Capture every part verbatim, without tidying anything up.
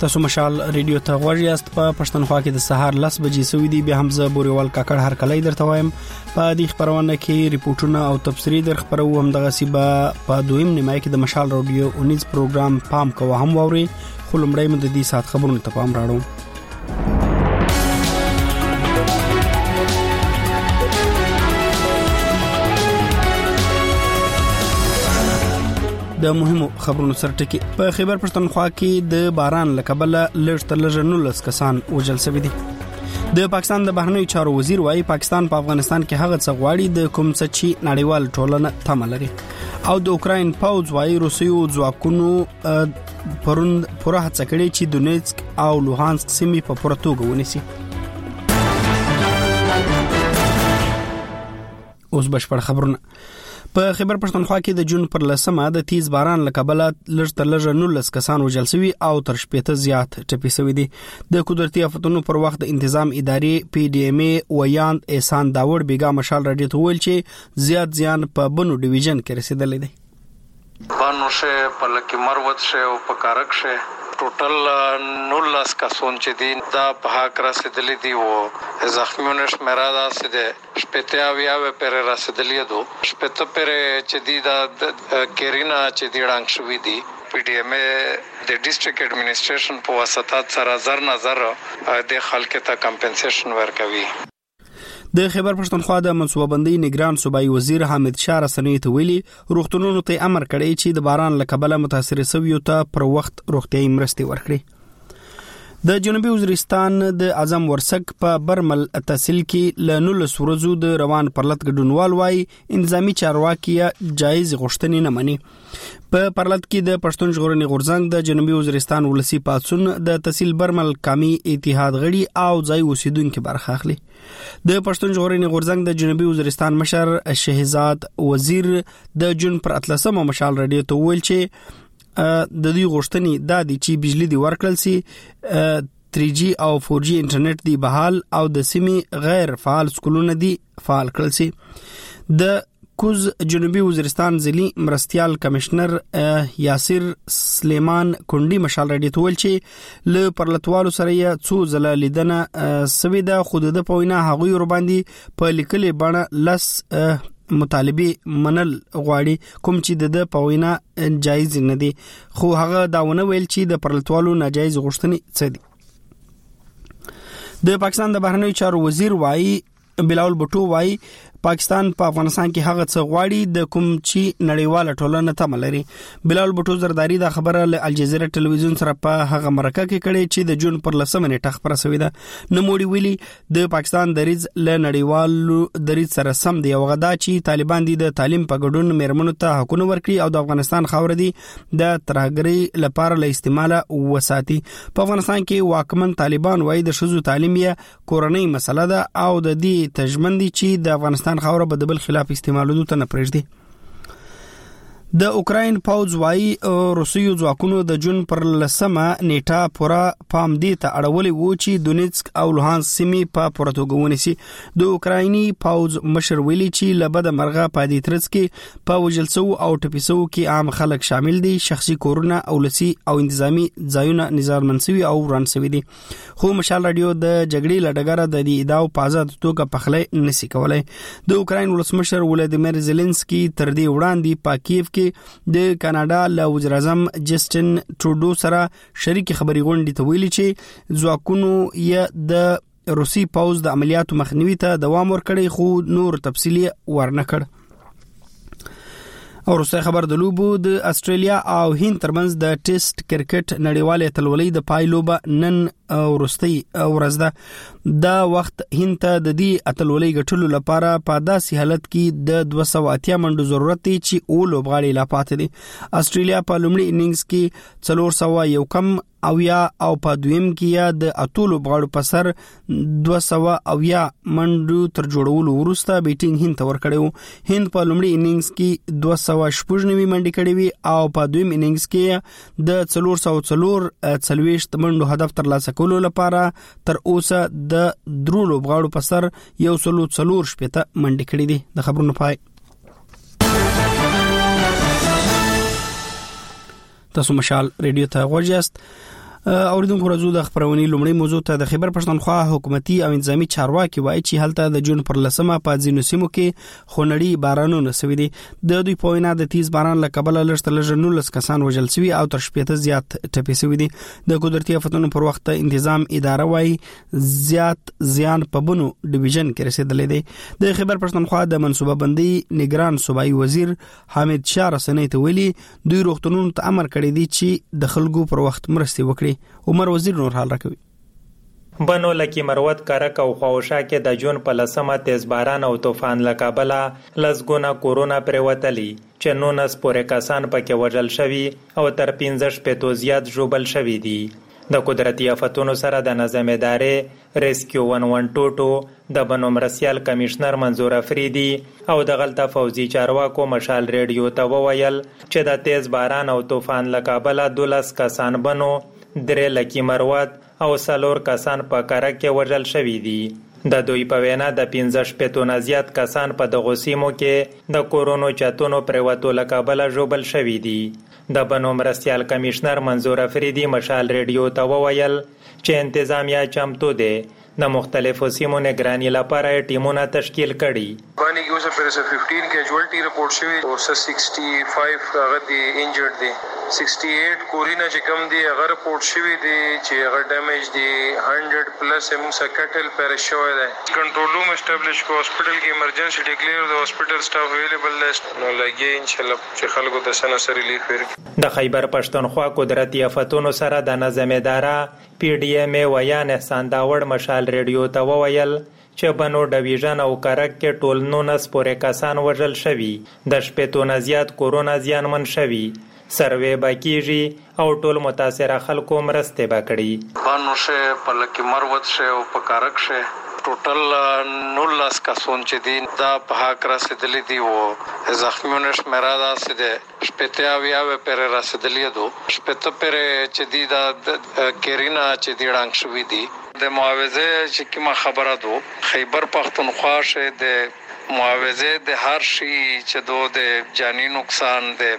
تاسو مشال ریډیو ته غوړ یاست. په پښتونخوا کې د سهار لس بجې سوي دي. به حمزه بوريوال کاکړ هر کله درته وایم. په دې خبرونه کې ریپورتونه او تفسیری در خبرو هم دغه سیبه په دویم نیمه کې د مشال رادیو اونیز پروګرام پام کوه هم ووري. خلمړی مد دې سات خبرونه ته پام راړو. د مهمو خبرونو سرټکی. په خیبر پښتونخوا کې د باران لکبله لږ تر لږه نولس کسان وژل شوي دي. د پاکستان د بهرنیو چارو وزیر وايي پاکستان په افغانستان کې هغه څه غواړي د کوم څه چې نړیوال ټولنه تمه لري. او د اوکراین پوځ وايي روسیو ځواکونو پروند پوره هڅه کړې چې دونیتسک او لوهانسک سیمې په پوره توګه ونیسي. اوس بشپړ خبرونه. په خیبر پښتونخوا کې د جون پر لسمه د تیز باران لکبله لږ تر لږه نولس کسان وژل شوي او تر شپېته زیات ټپي شوي دي. د قدرتي آفتونو پر وخت د تنظیم ادارې پی ډی ام ای ویاند احسان داوړ بیګا مشال راډیو ته ویل چې زیات زیان په بنو ډیویژن کې رسیدلی دی. بانو شه پلکی مروت شه او پکارک شه ټوټل نولس کسون چې دي دا په هک رسیدلی دي او زخمیونه شمیره ده چې شپته اویا پر رسیدلی دي. شپته پر چې دي دا کیرینا چې دي ډنګ شوې دي. پی ډی ام ای د ډیسټریکټ اډمنسټریشن په واسطه سره زر نظر د خلکو ته کمپنسیشن ورکوي. د خیبر پښتونخوا د منصوبه بندي نگران صوبایي وزیر حامد شاه رسنۍ ته ویلي روغتونونو ته امر کړی چې د باران لکبله متاثر شویو ته پر وخت روغتيایي مرستې ورکړي. د جنوبي وزیرستان د اعظم ورسک په برمل تحصیل کې ل نولس ورځو د روان پرلط ګډونوال وای انتظامی چارواکي جایز غوښتنې نه مني. په پرلط کې د پښتون ژغورنې غورځنګ د جنوبي وزیرستان ولسی پاتسون د تحصیل برمل قومي اتحاد غړي او ځای اوسیدونکو برخه اخلي. د پښتون ژغورنې غورځنګ د جنوبي وزیرستان مشر شهزاد وزیر د جون پر اتلسمه مشال راډیو ته ویل چې د دې غوښتنې د دې چې بجلی دی ورکړل سي تری جی او فور جی انټرنیټ دی بحال او د سیمې غیر فعال سکولونه دی فعال کړل سي. د کوز جنوبي وزیرستان ځلی مرستيال کمشنر یاسر سلیمان کونډي مشال راډیو ته ویل چې ل پرلطوالو سره یې څو ځله لیدنه سویدا خود د پوینا هغوی ور باندې په لیکلې بڼه لس مطالبه منل غواړي کوم چې د پوینا جایز نه دي. خو هغه داونه ویل چې د پرلطوالو ناجایز غوښتنې څه دي. د پاکستان د بهرنیو چارو وزیر وايي بلاول بټو وايي پاکستان په افغانستان کې هغه څه غواړي د کوم چې نړیواله ټولنه تمه لري. بلاول بټو زرداری دا خبره له الجزیره ټلویزیون سره په هغه مرکه کې کړي چې د جون پر لسمه نیټه خبره شوې ده. نوموړي ویلي د پاکستان دریځ له نړیوالو دریځ سره سم دی او غدا چې طالبان دي د تعلیم په ګډون میرمنو ته حقونه ورکړي او د افغانستان خاور دي د ترهګرۍ لپاره له استعماله وساتي. په افغانستان کې واکمن طالبان وايي د شذو تعلیم یې کورنۍ مسله ده او د دې تجمندي چې د افغانستان خاوره به د بل خلاف استعمالولو ته نه پرېږدي. د اوکراین پوځ وايي روسیو ځواکونو د جون پر لسمه نیټه پورا پام دی ته اړولې وو چې دونیتسک او لوهانسک سیمې په پوره توګه ونیسي. د اوکرایني پوځ مشر ویلي چې لبد مرغه په دې ترڅ کې په وجلسو او ټپیسو کې عام خلک شامل دي. شخصي کورونه اولسي او انتظامی ځایونه نظام منسوي او ورانسوي دي. خو مشال راډیو د جګړې لډګره د دې ادعاو په آزاد توګه پخلی نسی کولای. د اوکراین ولسمشر ولادیمیر زيلنسکي تر دې وړاندې په کیف کې د کاناډا له وزیر اعظم جسټن ټروډو سره شریک خبري غونډې ته ویلي چې ځواکونو یې د روسي پوځ د عملیاتو مخنیوي ته دوام ورکړي خو نور تفصیلی ورنه کړ. او روسي خبر د لوبو د استرالیا او هند ترمنځ د ټیسټ کرکټ نړیوالې اتلولۍ د پایلوبه نن ورستي ورځ ده. دا وخت هند ته د دې اتلولۍ ګټلو لپاره په داسې حالت کې د دوه سوه اتیا منډو ضرورت دی چې او لوبغاړي لا پاتې دي. استرالیا په لومړي اننګز کې څلور سوه یو کم اویا او په دویم کې د اتلو بغاړو په سر دوه سوه اویا منډو تر جوړولو وروسته بیټینګ هند ته ورکړیو. هند په لومړي اننګز کې دوه سوه شپږ نوي منډې کړې وي او په دویم اننګز کې د څلور سوه څلور څلوېښت منډو هدف ترلاسه کولو لپاره تر اوسه د درو لوبغاړو په سر یو سلو څلور شپېته منډې کړې دي. د خبرونو پای. تاسو مشال ریډیو ته غوږ یاست. اوریدونکو راځو د خبرونې لومړی موضوع ته. د خیبر پښتونخوا حکومتي او انتظامی چارواکي وایي چې هلته د جون پر لسمه په ځینو سیمو کې خونړي بارانونه شوي دي. د دوی په وینا د تیز باران له کبله لږ تر لږه نولس کسان وژل شوي او تر شپږ زیات ټپي شوي دي. د قدرتي آفتونو پر وخت انتظام اداره وایي زیات زیان په بونو ډیویژن کې رسیدلې دي. د خیبر پښتونخوا د منصوبه بندي نگران صوبایي وزیر حامد شاه رسنۍ ته ویلي دوی روغتونونو ته امر کړی دی چې د خلکو پر وخت مرستې وکړي. عمر وزیر نور حال راکوي. بنو لکی مروت کارک او خواوشا کې د جون په لسمه تیز باران او طوفان لکابلا لزګونه کورونا پروتلی چې نونس پورې کسان پکې وژل شوي او تر پنځه شپږ زیات ژوبل شوي دي. د قدرتي آفتونو سره د نظم ادارې ریسکیو ون ون ټو ټو د بنو مرسیال کمشنر منظور افریدي او د غلطه فوزي چارواکو مشال ریډیو ته وویل چې د تیز باران او طوفان لکابلا دولس کسان بنو درې لکی مروت او سلور کسان په کارک کې وژل شوي دي. د دوی په وینا د پنځه شپږ نه زیات کسان په دغو سیمو کې د کورونو چتونو پریوتو لکابلا ژوبل شوي دي. د بنو مرستیال کمشنر منظور افریدي مشال ریډیو ته وویل چې انتظامیه چمتو دی د مختلفو سیمو نگرانی لپاره ټیمونه تشکیل کړي. باندې کې اوسه پر پنځه کیجوالټي رپورټ شوی او شپږ هغه دی انجرډ دی. شپږ اټ کورینا چې کم دی هغه رپورټ شوی دی چې هغه ډیمیج دی هندرد پلس هم سکټل پر شوی دی. کنټرول روم اسټابلیش کو هسپټل کې ایمرجنسي ډیکلیئر د هسپټل سټاف اویلیبل لیست نو لګي ان شاء الله چې خلکو ته سن سره ریلیف ورکړي. د خیبر پښتونخوا قدرتي آفتونو سره د نظم اداره پی ډی ایم ای ویان احسان داوړ مشال ریډیو ته وویل چې بنو ډیویژن او کرک کې ټول نونس پورې کسان وژل شوي، د شپېتو نه زیات کورونه زیانمن شوي، سروې به کیږي او ټول متاثره خلکو مرستې به کړي. بانو شه پلکی مروت شه او پکارک شه ټوټل نولس کسون چې دي دا په حق رسیدلی دي او زخمیونه شمیره ده چې شپېته اویا پر رسیدلی دو شپېته پر چې دي دا کیرینا چې دي ډنګ شوي دي. د معاوضه چې کومه خبره دو خیبر پښتونخوا شه د معاوضه د هر شي چې دو د جانی نقصان د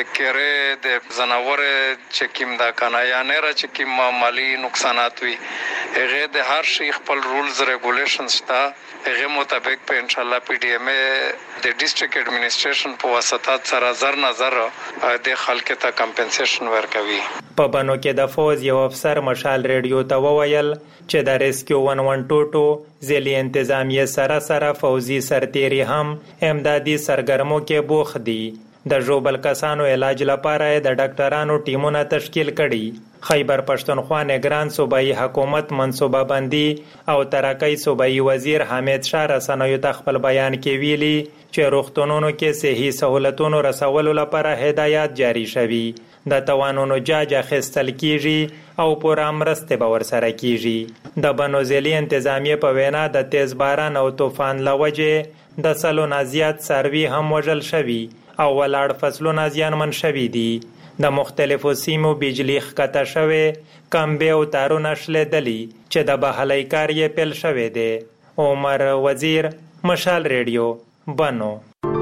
کېره د زناور چې کوم دا کنه یا نه را چې کوم مالی نقصانات وي هغه د هر شي خپل رولز ریګولیشنز تا هغه مطابق په ان شاء الله پی ډی ایم د ډیسټریکټ اډمنسټریشن په واسطه سره زر نظر د خلک ته کمپنسیشن ورکوي. په بنو کې د فوز یو افسر مشال ریډیو ته وویل چې د ریسکیو ون ون ټو ټو ځلې انتظامیه سره سره فوزي سرتیری هم امدادي سرګرمو کې بوخ دي. د ژوبل کسانو علاج لپاره د ډاکټرانو ټیمونه تشکیل کړي. خیبر پښتونخوا نگران صوبایي حکومت منصوبه بندي او ترقۍ صوبایي وزیر حامد شاه رسنیو ته خپل بیان کې ویلي چې روغتونونو کې صحي سہولتونو رسولو لپاره هدایات جاری شوي، د توانونو جاج اخیستل کیږي او پوره مرستې به ورسره کیږي. د بنوزیلي انتظامیه په وینا د تیز باران او طوفان له وجې د سلو نه زیات څاروي هم وژل شوي او ولاړ فصلونه زیانمن شوي دي. د مختلفو سیمو بجلی ښکته شوې، کمبې او تارونه شلېدلي چې د بحالۍ کار یې پیل شوی دی. عمر وزیر، مشال ریډیو، بنو.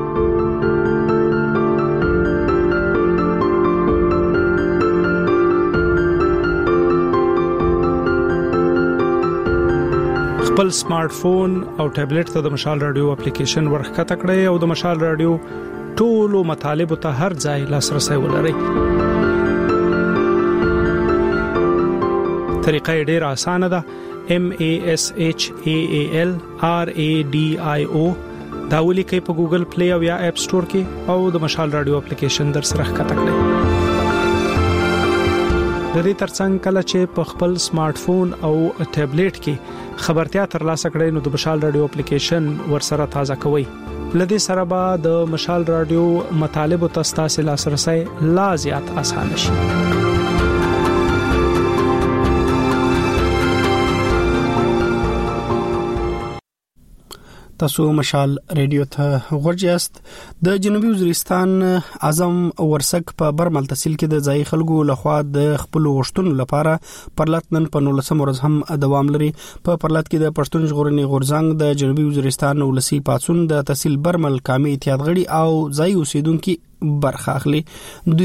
خپل سمارټ فون او ټابلیټ ته د مشال رادیو اپلیکیشن ورښکته کړئ او د مشال رادیو ټولو مطالبو ته هر ځای لاسرسي ولرئ. طریقه ډیره اسانه ده. M A S H A A L R A D I O دا ولیکئ په ګوګل پلی او یا اپ سٹور کې او د مشال رادیو اپلیکیشن در سره ښکته کړئ. د دې ترڅنګ کله چې په خپل سمارټ فون او ټابلیټ کې خبرتیا ترلاسه کړئ نو د مشال رادیو اپلیکیشن ورسره تازه کوئ. لدې سره به د مشال رادیو مطالبه تاسو لاسرسي لا زیات آسان شي. تاسو مشال ریډیو ته ورجاست. د جنوبي وزیرستان اعظم ورسک په برمل تحصیل کې د ځای خلکو لخوا د خپل وشتون لپاره پرلط نن په نولسم ورځ هم دوام لري. په پرلط کې د پښتون ژغورنې غورځنګ د جنوبي وزیرستان ولسی پاتون د تحصیل برمل کامي اتحاد غړي او ځای اوسیدونکو برخه اخلي. دوی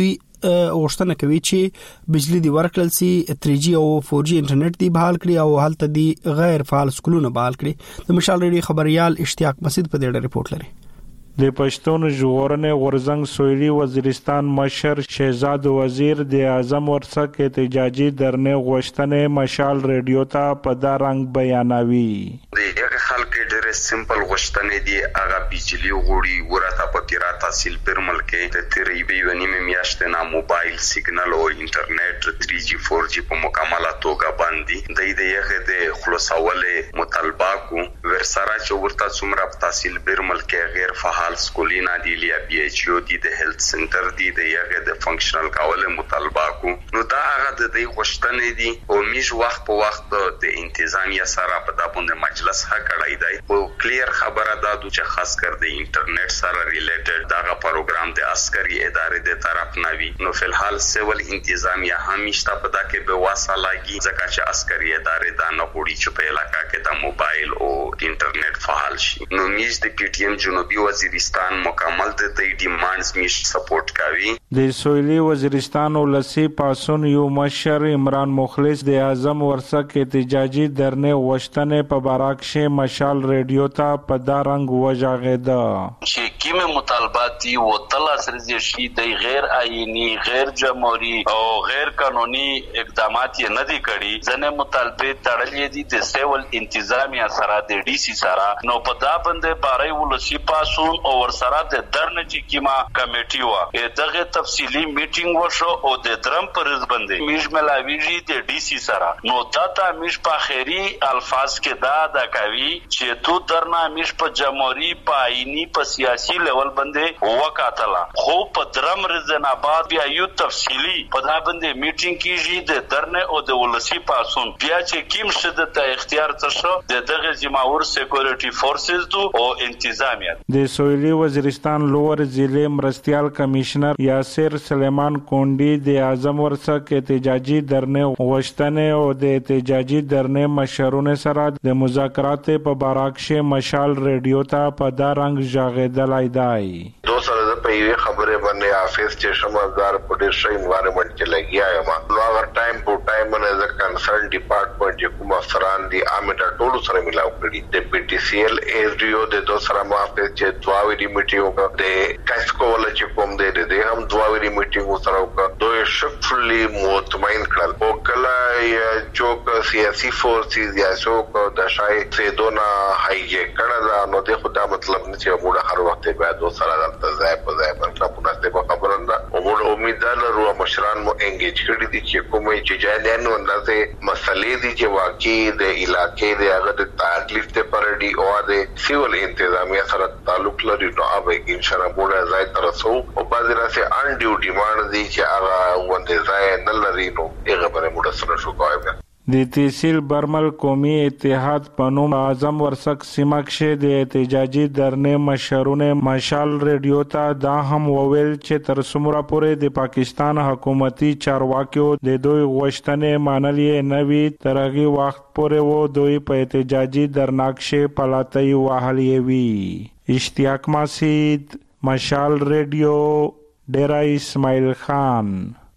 غوښتنه کوي چې بجلی دی ورکړل سي تھری جی او فور جی انټرنیټ دی بحال کړي او هلته دی غیر فعال سکولونه بحال کړي. د مشال ریډیو خبريال اشتیاق مسجد په دې ریپورت لري. د پښتون ژغورنې غورزنګ سویلي وزیرستان مشر شهزاد وزیر د اعظم ورڅخه احتجاجي درنه غوښتنې مشال ریډیو ته په دا رنګ بیانوي. د هغه خلک ډېر سمپل غوښتنې دي هغه بجلی غوړي ورته په تیرا تحصیل پر ملک د تریبي ونیمه میاشتې نه موبایل سیګنل او انټرنیټ تھری جی فور جی په مکمله توګه باندې د دې هغه د خلاصولې مطالبه کو ورسره چې ورته څومره تحصیل پر ملک غیر فعال حال سکولینا دی لیا پی ایچ یو دی د هیلث سنټر دی د یغه د فنکشنل کول مطالبه کو نو دا هغه د دې غوښتنې دي او میش وخت په وخت د انتظامیه سره په دابونه مجلس ها کړای دی او کلیر خبره ده چې خاص کر د انټرنیټ سره ریلیټډ دا پروګرام د عسکري ادارې د طرف نوي نو فل حال سیول انتظامیه همیشته په دا کې به واسه لاګي ځکه چې عسکري ادارې دا نه غوړي چې په علاقې کې د موبایل او انټرنیټ فعال شي. نو میش د پی ټی ایم جنوبي وزیر وزیرستان مکمل د دې ډیمانډز میش سپورټ کوي. د سویلي وزیرستان ولسی پاسون یو مشر عمران مخلص د اعظم ورڅخه احتجاجي درنه غوښتنې په باراکشه مشال ریډیو ته په دا رنګ وژغېده چې کیمه مطالبات دي و تلا سره شي د غیر آئینی غیر جمهوری او غیر قانوني اقدامات یې نه دي کړي ځنه مطالبه تړلې دي د سیول انتظامیه سره د ډي سي سره نو په دا باندې بارای ولسی پاسون او ورسره د درنه چې کیما کمیټي وا دغه تفصیلی میټینګ وشو او د درم پرز باندې میش ملاویږي د ډي سي سره نو دا ته میش په خیری الفاظ کې دا دا کوي چې تو درنه میش په جمهوری په آئینی په سیاسي لیول باندې وکاتله خو په درم رضناباد بیا یو تفصیلی په دا باندې میټینګ کیږي د درنه او د ولسی پاسون بیا چې کیم شته ته اختیار څه د دغه جمهور سکیورټي فورسز دو او انتظامیه. د سویلي وزیرستان لوور ضلع مرستیال کمشنر یاسر سلیمان کونډي د اعظم ورڅخه احتجاجي درنه غوښتنې او د احتجاجي درنه مشرونه سره د مذاکرات په باراکشه مشال ریډیو ته په دا رنګ ژغېدلای دی. دو سره د په خبره باندې افیس چې شمازدار په ډیر شي انوایرنمنت کې لګیا یم نو هغه ټایم په ټایم باندې د کنسرن ډپارټمنټ چې کوم افسران دي امټا ټولو سره ملاو کړي د پی ټی سی ایل ایس ډی او د دو سره مافه چې دواوی دی میټینګ د کاسکو ول چې کوم دی د هم دواوی دی میټینګ سره وکړ دوی شفلی مطمئن کړل او کله چوک سیاسي فورسز یا څوک د شای سه دونا هایجیک کړل نو د خدا مطلب نه چې موږ هر وخت به دو سره د ځای په ځای باندې په نسبت خبرونه او موږ امید لرو مشران مو انګیج کړي دي چې کومه چې جایدان نو اندازه مسلې دي چې واقعي د علاقې د هغه د تکلیف ته پرډي او د سیول انتظامیه سره تعلق لري نو اوبه ان شاء الله موږ ځای ترسو او بعضی راځي ان ډیو ډیماند دي چې هغه وندې ځای نه لري نو هغه باندې موږ سره شو کوو. د تحصیل برمل قومي اتحاد پنوم اعظم ورڅخه سیمکشه د احتجاجي درنه مشرونه مشال ریډیو ته دا هم وویل چې تر څومره پورې د پاکستان حکومتي چارواکیو د دوی غوښتنې منلې نه وي تر هغه وخت پورې وو دوی په احتجاجي درناکشه پلاتای وهلې وي. اشتیاق مسجد مشال ریډیو ډیرا اسماعیل خان.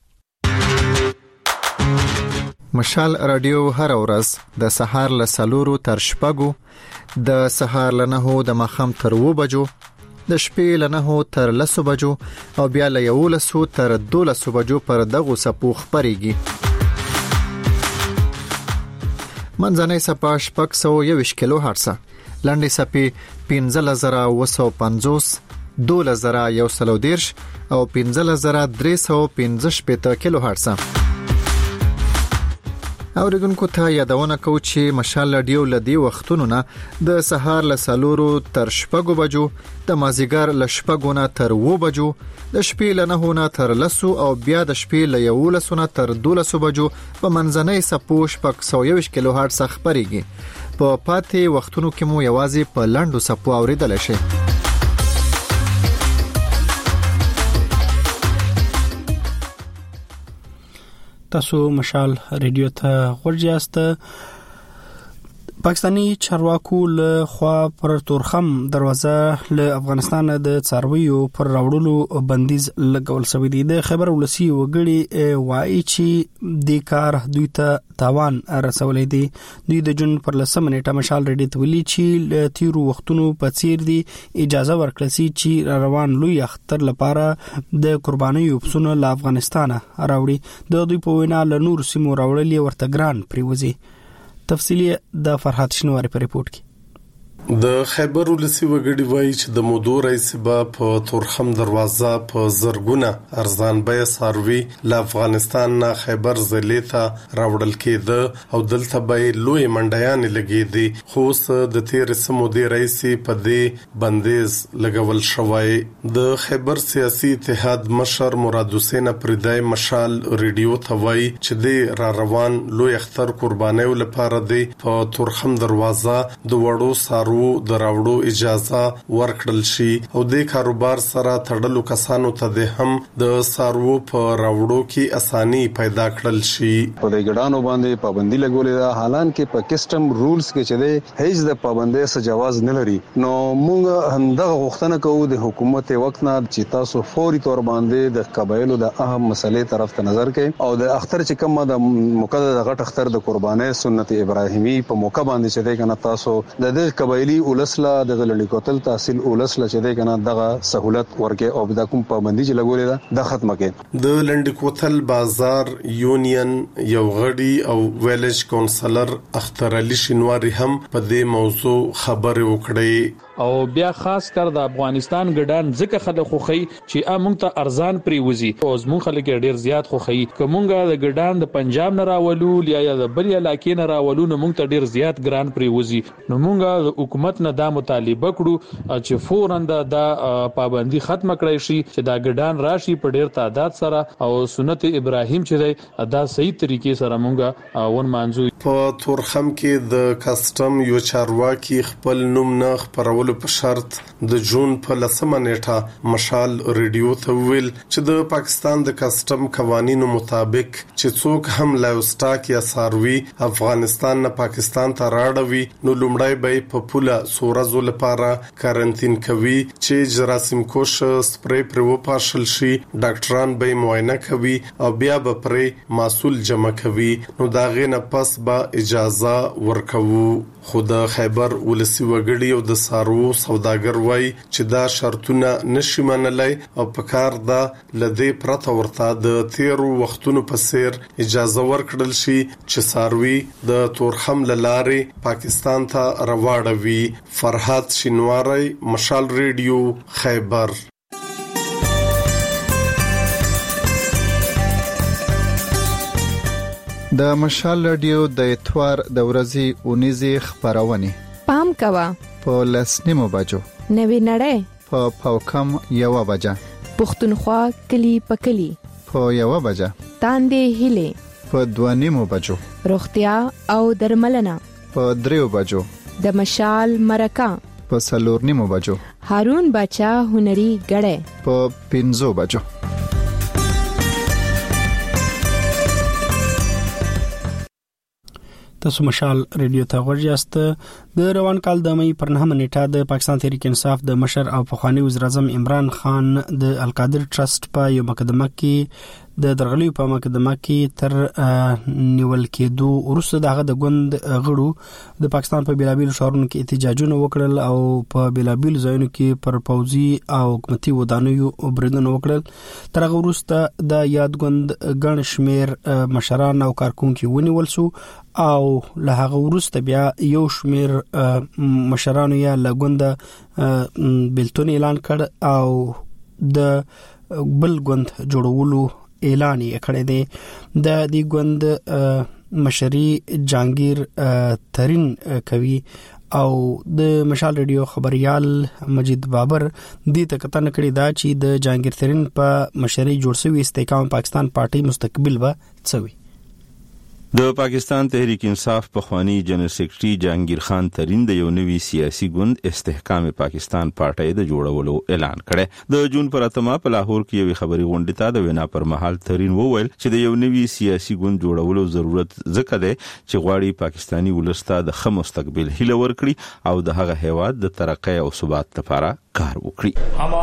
مشال رادیو هر ورځ د سهار له سلورو تر شپږو د سهار له نهو د ماښام تر اوو بجو د شپې له نهو تر لسو بجو او بیا له یولسو تر دولسو بجو پر دغو څپو خپرېږي. منځنۍ څپه شپږ سوه یوویشت کیلو هرټزه، لنډې څپې پنځلس زره اوه سوه پنځوس، دولس زره یو سل او دېرش او پنځلس زره درې سوه پنځه شپېته کیلو هرټزه. اوریدونکو ته یادونه کوم چې مشال رادیو لدی وختونو نه د سهار له سلورو تر شپږو بجو، د مازیګر له شپږو نه تر اوو بجو، د شپې له نهو نه تر لسو او بیا د شپې له یولسو نه تر دولسو بجو په منځنۍ څپو شپږ سوه یوویشت کیلو هرټز خپرېږي. په پاتې وختونو کې مو یوازې په لنډو څپو اوریدلی شئ. تاسو مشال ریډیو ته ورجاست. پاکستانی چارواکو له خوا پر تورخم دروازه له افغانستان د څارویو پر راوړلو بندیز لګول شوی دی. د خبر ولسی وګړي وایي چې د کار دوی ته تاوان رسولې دي. دوی د جون پر لسمه نیټه مشال ریډي تولی چې تیرو وختونو په څیر دي اجازه ورکړل شي چې روان لوی اختر لپاره د قربانیو پسونه له افغانستان راوړي. د دوی په وینا له نور سیمو راوړلې ورته ګران پریوزي. تفصیلی د فرحات شنواری په ریپورت کې. د خیبر ولسی وګړي وایي چې د مودو رئیس با په تورخم دروازه په زرګونه ارزان بیه ساروي له افغانستان نه خیبر ضلع ته راوړل کېده او دلته به لوی منډیان لګېدي. خو اوس د تیر سمودي رئیس په دې بندیز لګول شوی. د خیبر سیاسي اتحاد مشر مراد حسین پردای مشال ریډیو ته وایي چې د را روان لوی اختر قربانیو لپاره دی په تورخم دروازه د وړو سارو د راوړو اجازه ورکړل شي او د کاروبار سره تړلو کسانو ته د هم د سارو په راوړو کې اساني پیدا کړل شي. په دې ګډانو باندې پابندي لګولې ده، حالانکه په کسٹم رولز کې چې ده هیڅ د پابندۍ څخه جواز نه لري. نو موږ همدغه غوښتنه کوو د حکومت وخت نه چې تاسو فوري تور باندې د قبایلو د اهم مسلې طرف ته نظر کړئ او د اختر چې کومه د مقدس غټ اختر د قربانۍ سنت ابراهیمی په موقع باندې چې ده کنه تاسو د دې قبایلی ولسله د غلړی کوتل تحصیل ولسله چې ده کنه دغه سہولت ورکه او د کوم پابندي چې لګولې ده د ختمه کړي. د لنډ کوتل بازار یونین یو غړي او ویلج کونسلر اختر علي شینواری هم په دې موضوع خبرې وکړې او بیا خاص کر د افغانستان ګډان ځکه خلک خوخی چې امونږ ته ارزان پریوزي او زمون خلک ډیر زیات خوخی. کومګه د ګډان د پنجاب نه راولو یا د بل علاقې نه راولو نو مونږ ته ډیر زیات ګران پریوزي. نو مونږه د حکومت نه دا مطالبه کړو چې فوراً د پابندي ختم کړی شي چې دا ګډان راشي په ډیر تعداد سره او سنت ابراهیم چې دی دا صحیح طریقې سره مونږه ون مانځو. په تورخم کې د کسٹم یو چارواکي خپل نوم نه خبرول په شرط د جون په لسمه نیټه مشال ریډیو ته ویل چې د پاکستان د کسٹم قوانینو مطابق چې څوک هم لایوسټاک یا ساروي افغانستان نه پاکستان ته راړوي نو لومړی به په پوله سورزو لپاره کارانتین کوي چې جراثیم کوش سپری پر وپاشل شي. ډاکټران به معاینه کوي او بیا به پرې محصول جمع کوي. نو دا غینه پس به اجازه ورکوي. خو د خیبر ولسی وګړي او د سارو سوداګر وای چې دا شرطونه نشي منلای او په کار دا لدی پرته ورته د تیرو وختونو په سیر اجازه ورکړل شي چې ساروي د تورخم لارې پاکستان ته راوړوي. فرحات شینواری مشال ریډیو خیبر. د مشال رادیو د اتوار د ورځې اونیزه خبرونه پام کوا په لسنیمو بجو نوی نړۍ په پاوکم یو بجه پښتونخوا کلی پکلی په یو بجه تاندې هله په دوانیمو بجو روغتیا او درملنه په دریو بجو د مشال مرکه په سلورنیمو بجو هارون بچا هنري غړې په پنځو بجو. تاسو مشال ریډیو ته ورجاست. د روان کال د مې پر نهمه نیټه د پاکستان تحریک انصاف د مشر او پخوانی وزیر اعظم عمران خان د القادر ټرست په یو مقدمه کې د درغلیو په مقدمه کې تر نیول کېدو وروسته دغه د ګوند غړو د پاکستان په بیلابیل شهرونو کې احتجاجونه وکړل او په بیلابیل ځایونو کې پر پوځي او حکومتي ودانیو بریدونه وکړل. تر هغه وروسته د یاد ګوند ګڼ شمیر مشران او کارکونکو ونیول شو او له هغه وروسته بیا یو شمیر مشرانو یا لګوند بلتون اعلان کړ او د بل ګوند جوړولو اعلان یې کړی دی. د دې ګوند مشري جانگیر ترين کوي او د مشال ریډیو خبريال مجید بابر دې ته کتن کړی دا چې د جانگیر ترين په مشري جوړ شوی استحکام پاکستان پارټي مستقبل و څوي. د پاکستان تحریک انصاف پخوانی جنرال سیکریټري جهانگیر خان ترین د یو نوي سیاسي ګوند استحکام پاکستان پارټي د جوړولو اعلان کړي. د جون پر اتمه په لاهور کې یو خبري غونډه ته د وینا پر مهال ترین وویل چې د یو نوي سیاسي ګوند جوړولو ضرورت ځکه دی چې غواړي پاکستانی ولسته د ښه مستقبل هیله ورکړي او د هغه هیواد د ترقۍ او ثبات لپاره کار وکړي. हम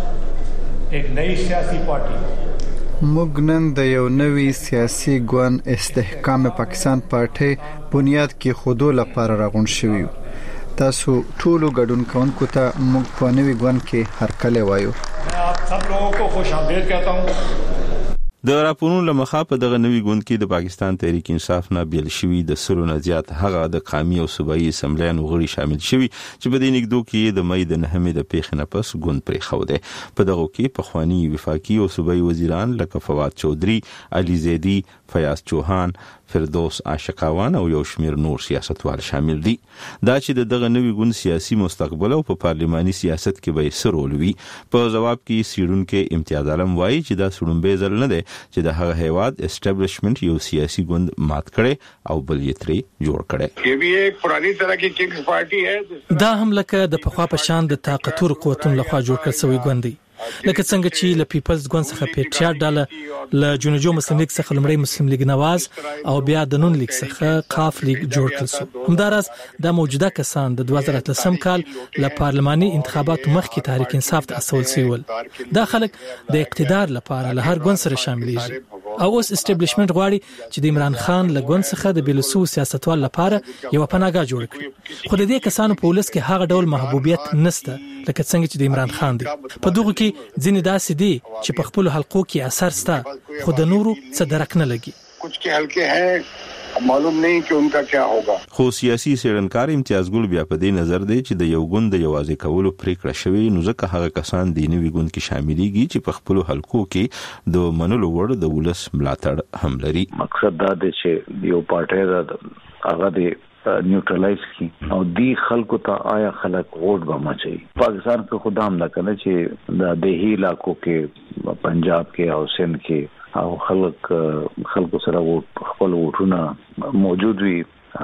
आज एक नई सियासी पार्टी موږ نن د یو نوي سیاسي ګوند استحکام پاکستان پارټي بنیاد کې خودو لپاره راغون شوی. تاسو ټولو ګډون کوونکو ته موږ په نوي ګوند کې هرکلی وایو. سب لوگوں کو خوش آمدید کہتا ہوں. د راپورونو لمخه په دغه نوي ګوند کې د پاکستان تحریک انصاف نه بیل شوی د سلو نه زیات هغه د قومي او صوبایي اسمبلیانو غړي شامل شوی چې په دې نګدو کې د مې د نهمې د پیښې نه پس ګوند پرې خو ده. په دغه کې پخوانی وفاقي او صوبایي وزیران لکه فواد چودري، علي زیدی، فیاض چوهان، فردوس عاشقاوان او یو شمیر نور سیاستوال شامل دي. دا چې د دغه نوي ګوند سیاسي مستقبل او په پارلماني سیاست کې به یې رول وي. په جواب کې سیډونکو امتیاز عالم وایي چې دا سړومبه ځل نه ده چې د هغه هیواد اسټابلیشمنت یو سیاسي ګوند مات کړي او بل یې ترې جوړ کړي. یہ بھی ایک پرانی طرح کی کنگز پارٹی ہے. دا هم لکه د پخوا په شان د طاقتور قوتونو لخوا جوړ کړل شوی ګوند دی، لکه څنګه چې له پیپلز ګوند څخه پیټریا ډاله له جنوجو مسلم لیگ څخه لمړی مسلم لیگ نواز او بیا د نون لیگ څخه قاف لیگ جوړ کړل شو. همداراز د موجوده کسان د دوه زره اتلسم کال له پارلماني انتخاباتو مخکې تحریک انصاف ته استول شول. دا خلک د اقتدار لپاره له هر ګوند سره شاملېږي او اوس اسټابلیشمنت غواړي چې د عمران خان له ګوند څخه د بیلسو سیاستوال لپاره یو پناهګاه جوړ کړي. خو د دې کسانو په ولس کې هغه ډول محبوبیت نشته لکه څنګه چې د عمران خان دی. په دغه کې ځینې داسې دي چې په خپل حلقو کې اثر ستا خو د نورو څه درک نه لګي. کچھ کې حلقې ہیں معلوم نہیں کہ ان کا کیا ہوگا. خو سیاسي سیړنکار امتیاز ګل بیا په دې نظر دی چې د یو ګوند د یوازې کولو پریکړه شوی نو ځکه هغه کسان د نوي ګوند کې شاملېږي چې په خپل حلقو کې د منلو وړ د ولس ملاتړ هم لري. مقصد دا دی چې یو پارټي دا هغه دی نیوټرلایز کی او دی خلکو ته آیا خلک ووټ به مچي. پاکستان کې خدا هم نه کنه چې د دهی علاقو کې پنجاب کې او سند کې او خلک خلکو سره ووټ خپل ووټونه موجود وي.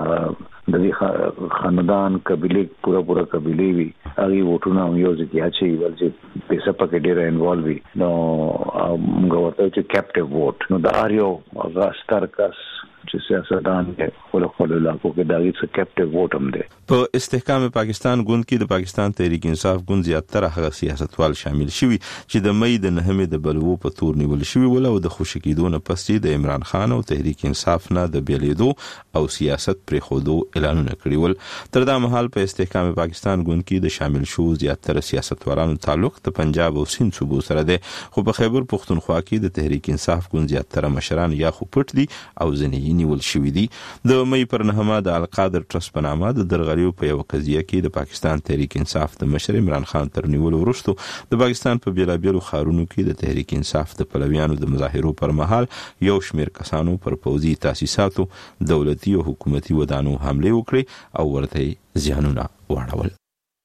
د دې خاندان قبيله پورا پورا قبيله وي هغه ووټونه یو ځکه چې ول چې پیسې پکې ډېر انوالو وي نو موږ ورته چې کیپټیو ووټ نو د اریو هغه ستر کس چې سیاستدان کې خپل خپل علاقو کې داغي څخه کیپټیو ووټ هم دي. په استحکام پاکستان ګوند کې د پاکستان تحریک انصاف ګوند زیاتره هغه سیاستوال شامل شوي چې د مې د نهمې د بلوو په تور نیول شوی ول او د خوشی کېدو نه پس چې د عمران خان او تحریک انصاف نه د بیلیدو او سیاست پرې خودو اعلانونه کړی ول. تر دا مهال په استحکام پاکستان ګوند کې د شامل شو زیاتره سیاستوالانو تعلق د پنجاب او سند صوبو سره دی. خو په خیبر پختونخوا کې د تحریک انصاف ګوند زیاتره مشران یا خو پټ دي او ځینې نیول شوی دي. د مې پر نهمه د القادر ټرست په نامه د درغلیو په یو قضیه کې د پاکستان تحریک انصاف د مشر عمران خان تر نیولو وروسته د پاکستان په بیلابیلو ښارونو کې د تحریک انصاف د پلویانو د مظاهرو پر مهال یو شمیر کسانو پر پوځي تاسیساتو دولتي او حکومتي ودانو حمله وکړي او ورته زیانونه واړول.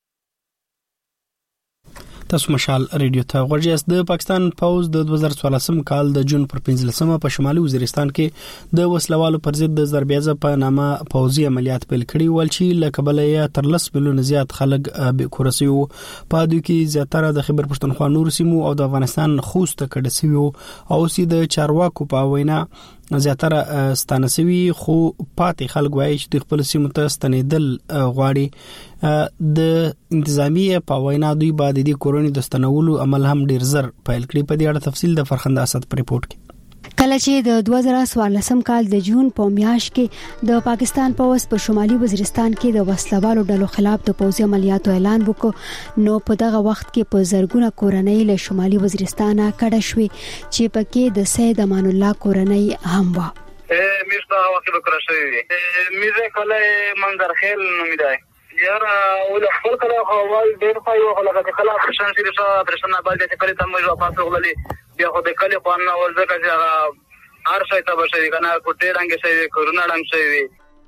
تاسو مشال ریډیو ته غوړیاست. د پاکستان پوز د دوه زره څوارلسم کال د جون پر پنځلسمه په شمالي وزیرستان کې د وسلوالو پر ضد د ضربېزه په نامه پوځي عملیات پیل کړي ول چې له کبله یې تر لس میلیونه زیات خلک به کورسي وو. په دوی کې زیاتره د خیبر پښتونخوا نور سیمو او د افغانستان خوست کډه سوي او سي د چارواکو په وینا زیاتره ستانسوي خو پاتې خلک وایي چې د خپل سیمو ته ستنېدل غواړي. د انتظامی په وینا دوی بعد د کورونی د ستنولو عمل هم ډیر زر پیل کړي. په دې اړه تفصیل د فرخنده اسد په ریپورت کې. کله چې د دوه زره څوارلسم کال د جون په میاشت کې د پاکستان پوز په شمالي وزیرستان کې د وسلوالو ډلو خلاف د پوځي عملیاتو اعلان وکړ نو په دغه وخت کې په زرګونه کورنۍ له شمالي وزیرستان کډه شوې چې پکې د سید امان الله کورنۍ هم و. میرتا وخت وکړه شوی میزه کله منظر خیل نومیدای یاره ول خپل کله هوال ډېر پایو هغه کله پرشان سره سره پرشان باندې چې کله تم یو پاسه غللی بیا خو د کله په نو ورځ کې هغه هر شي ته بشي کنه کوټه رنګ شي کورونا رنګ شي.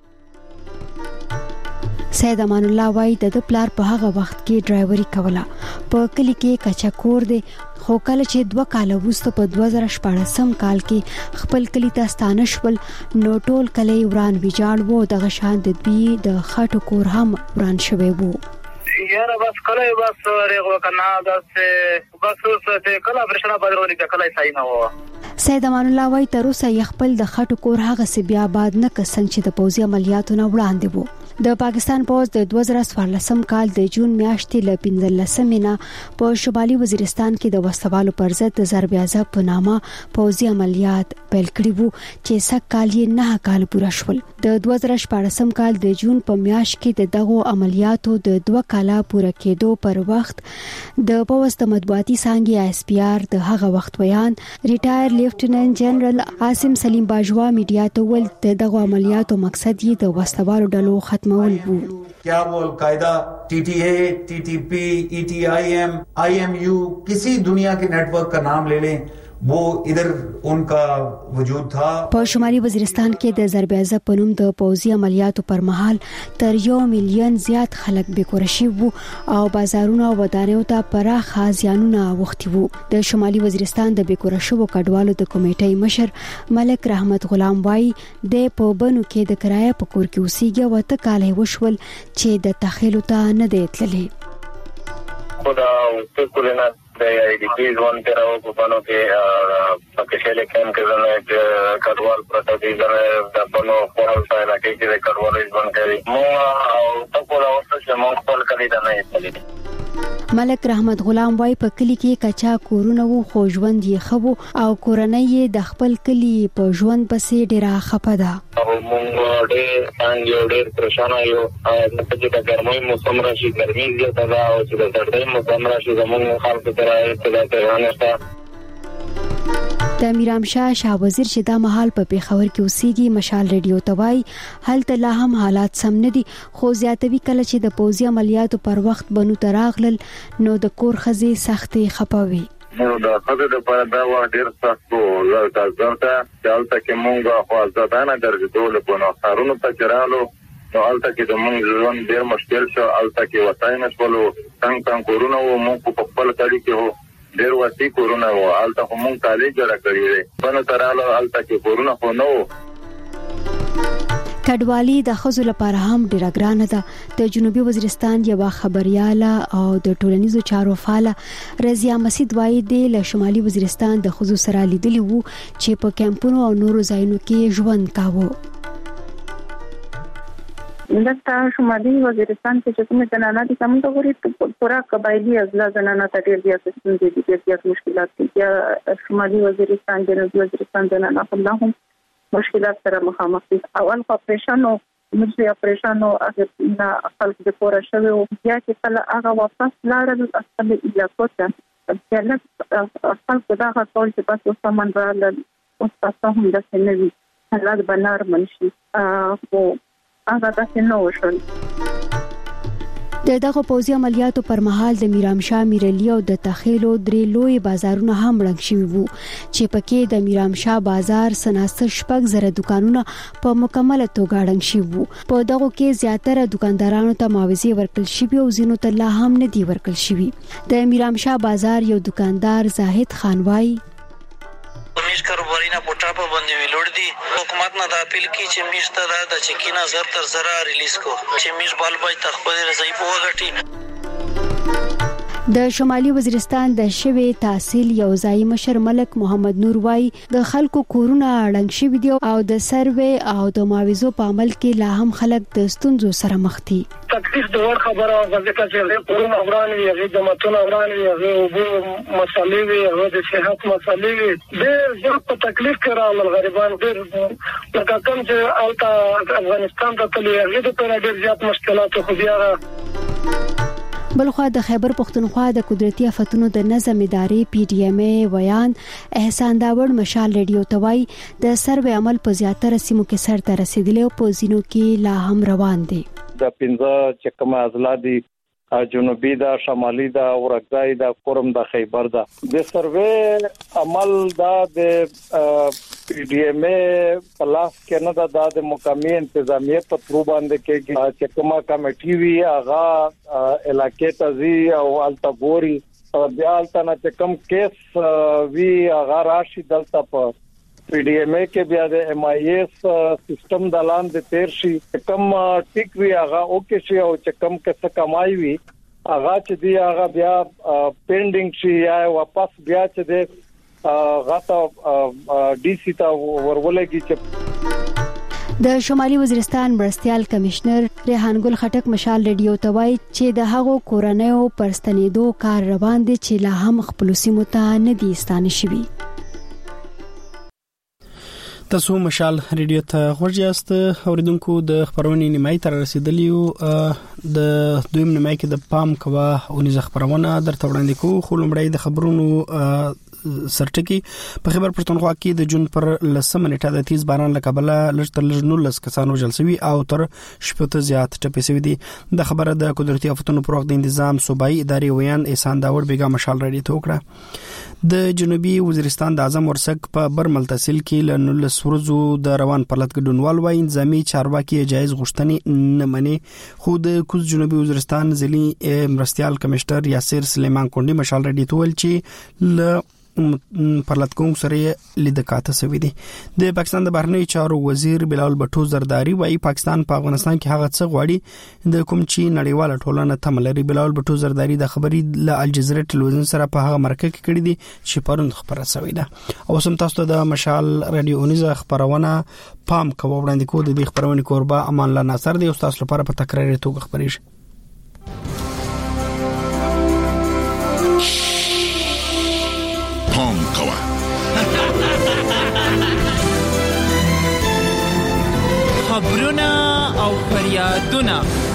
سید امان الله وای د پلار په هغه وخت کې ډرایوري کوله. په کلی کې کچا کور دی خو کله چې دوه کال وروسته په دوه زره شپږم کال کې خپل کلی ته ستانه شول نو ټول کلی وران ویجاړ وو دغه شان د دوی د خټو کور هم وران شوی وو. یاره بس کله بس رغو کنه بس بس څه کله پرشنا بدرونی کله صحیح نه و. سید امان الله وای تر اوسه خپل د خټو کور هغه سی بیا باد نه کسن چې د پوځي عملیاتو نه وړاندې وو. د پاکستان پوز د دوه زره څوارلسم کال د جون میاشتې ل پنځلسمې نه په شمالي وزیرستان کې د وسوالو پر ضد د ضرب عذاب په نامه پوځي عملیات پیل کړي وو چې سک کال یې نه کال پوره شول. د دوه زره شپږم کال د جون په میاشت کې د دغو عملیاتو د دوه کاله پوره کېدو پر وخت د پوز د مطبوعاتي څانګې اس پی آر د هغه وخت بیان ریټایر لیفټیننټ جنرال عاصم سلیم باجوا میډیا ته ول د دغو عملیاتو مقصد یې د وسوالو ډلو ختم क्या वो al-Qaeda, TTA, TTP, ETIM, IMU किसी दुनिया के नेटवर्क का नाम ले लें वो इधर उनका वजूद था. په شمالي وزیرستان کې د ضرب عذاب په نوم د پوځي عملیاتو پر مهال تر یو میلیون زیات خلک بیکور شوي وو او بازارونه او ودانیو ته پراخ زیانونه اوښتي وو. د شمالي وزیرستان د بیکور شوو کډوالو د کمیټې مشر ملک رحمت غلام وای د په بنو کې د کرایه په کور کې اوسېږي او ته کال وشول چې د تخیلو ته نه دی تللی. خدا اوسه کولنا د ای ډی پی ځوان تراو په بانو کې پکې شلې کم کړنه چې کډوال پروتې د بانو خپل ځای راکې چې کډوال ځوان کوي مو او تاسو لا اوسه چې مو خپل کړی دا نه پلی. ملک رحمت غلام وای په کلی کې کچا کورونه وو خو ژوند یې خو او کورنۍ د خپل کلی په ژوند پسې ډیره خپه ده. او مونږ ډېر څنګه ډېر پریشان یو او چې د ګرمۍ موسم راشي ګرمي زیاته ده او چې د سردۍ موسم راشي زموږ خلکو ته راځي ته د میرام شاه شاه وزیر چې دا مهال په پیښور کې اوسېږي مشال ریډیو توای هلته لا هم حالات سم نه دي خو زیاتوي کله چې د پوځي عملیاتو پر وخت بنو تراغلل نو د کور خزي سختي خپوي. نو دا خزه د په دا و ډیر سخت وو دا ځانته چې کې مونږه خو ځدانه درځول په نو خارونو ته چرالو نو الته کې د مونږ ژوند ډیر مشکل شو الته کې وتاینه شولو څنګه څنګه کورونه وو مونږ په خپل کړي کې وو ډیر وتی کورونه وو الته هم کالج جوړ کړی دی بنو ترالو الته کې کورونه خو نو کډوالي د خزو لپاره هم ډیره ګرانه ده. د جنوبي وزیرستان یو خبرياله او د ټولنیزو چارو فعال رضیا مسید وای دی له شمالي وزیرستان د خزو سره لیدلی وو چې په کمپونو او نورو ځایونو کې ژوند کاوه. دلته شمالي وزیرستان کې چې کومه زنانه دي کوم د غوړي پورا قبایلی ازلا زنانه ته ډیر زیات ستونزې دي ډیر زیات مشکلات دي. یا شمالي وزیرستان جنوبي وزیرستان زنانه هم هم مشکلات سره مخامخ دي. اول خو پریشان او موږ پریشان او هغه خلک د پورا شوی او بیا چې کله هغه واپس لاړل خپل علاقو ته چې خلک دا ټول چې تاسو سامان راغلل او تاسو هم د سنوي حالات بنار منشي او هغه تاسو نو شول. د دغه پوځي عملیاتو پر مهال د میرام شاه میرلی او د تخیلو درې لوی بازارونه هم رنګ شوي وو چې پکې د میرام شاه بازار سناستر شپږ زره دکانونه په مکمله توګه رنګ شوي وو. په دغه کې زیاتره دکاندارانو ته معاوضې ورکړل شوي او ځینو ته لا هم نه دی ورکړل شوي. د میرام شاه بازار یو دکاندار زاهد خان وای میش کاروباري نه پټا په باندې ویلوړ دي حکومت نه د اپیل کی چې میش ته د چکینا زر تر زرا ریلیز کو چې میش بال بای تخپل رضای په وګټي. د شمالي وزیرستان د شوی تحصیل یو ځای مشر ملک محمد نور وای د خلکو کورونه اړنګ شوي دي او د سروې او د معاوضو په عمل کې لا هم خلک د ستونزو سره مخ دي. تکلیف د ور خبره غوښته چې کورونه وران وي هغه د متون وران وي هغه وبو مسالې وي هغه د صحت مسالې وي ډېر زیات په تکلیف کې راغلل غریبان ډېر لکه کوم چې الته افغانستان ته تللی هغه د پر ډېر زیات مشکلات خو بیا. بلخوا د خیبر پختونخوا د قدرتي آفتونو د نظم ادارې پی ډی ایم ای ویان احسان داوړ مشال ریډیو توای د سروې عمل په زیاتره سیمو کې سر ته رسیدلی او په ځینو کې لا هم روان دي. د پنځه چې کوم اضلاع دي جنوبي دا شمالي دا ورغځای دا کورم دا خیبر دا د سروې عمل دا د پی ډی ایم ای پلاس کې نه دا د مقامی انتظامیه په ترو باندې کې چې کومه کمیټي وی هغه علاقې ته زی او التګوري بیا تنه چې کم کیس وی هغه راشي دلته په پی ډی ایم ای کې بیا د ایم آی ایس سیستم د لاندې تیر شي کم ټیک وی هغه اوکې شي او چې کم څه کمای وي هغه چې دی هغه بیا پینډینګ شي یا واپس بیا چې دی غاټه ډي سي ته ورولېږي چې د شمالي وزیرستان مرستيال کمشنر ریحان ګل خټک مشال ریډیو ته وایي چې د هغو کورنیو پرستنیدو کار روان دي چې لا هم خپل سیمو ته نه دي ستانه شوي. تاسو مشال ریډیو ته ورجاست اوریدونکو د خبرونې نیمای تر رسیدلیو د دویم نیمای کې د پام کوا او نيز خبرونه درته وړاندې کوو خو لمړی د خبرونو سرټکی په خبر پښتونخوا کې د جون پر لسمه نیټه د تیز باران لکبله لږ تر لږ نولس کسانو جلسوي او تر شپږ زیات ټپي شوي دي. د خبره د قدرتي آفتونو پر وخت د تنظیم صوبایي ادارې ویان احسان داور بیگا مشال ریډیو ته وکړه. د جنوبي وزیرستان د اعظم ورسک په برمل تحصیل کې ل نولس ورځو د روان پرلط ګډونوال وای نظامی چارواکي جایز غوښتنې نه مني خو د کوز جنوبي وزیرستان ځلي مرستيال کمشنر یاسر سلیمان کونډي مشال ریډیو ته ول چې ل پرلط کوم سره لیدکاته سوي دي. د پاکستان د بهرنی چارو وزیر بلال بټو زرداری وايي پاکستان په افغانستان کې هغه څه غواړي د کوم چی نړیواله ټولنه تملري. بلال بټو زرداری د خبري ل الجزیره ټلویزیون سره په هغه مرکه کې کړی دي چې پرون خبره شوې ده. او سم تاسو د مشال رادیو اونیزه خبرونه پام کوو وړاندې کو د دې خبرونه کوربه امان الله ناصر دی او تاسو لپاره په تکرار توګه خبرېږي. پام کوه خبرونه او فریادونه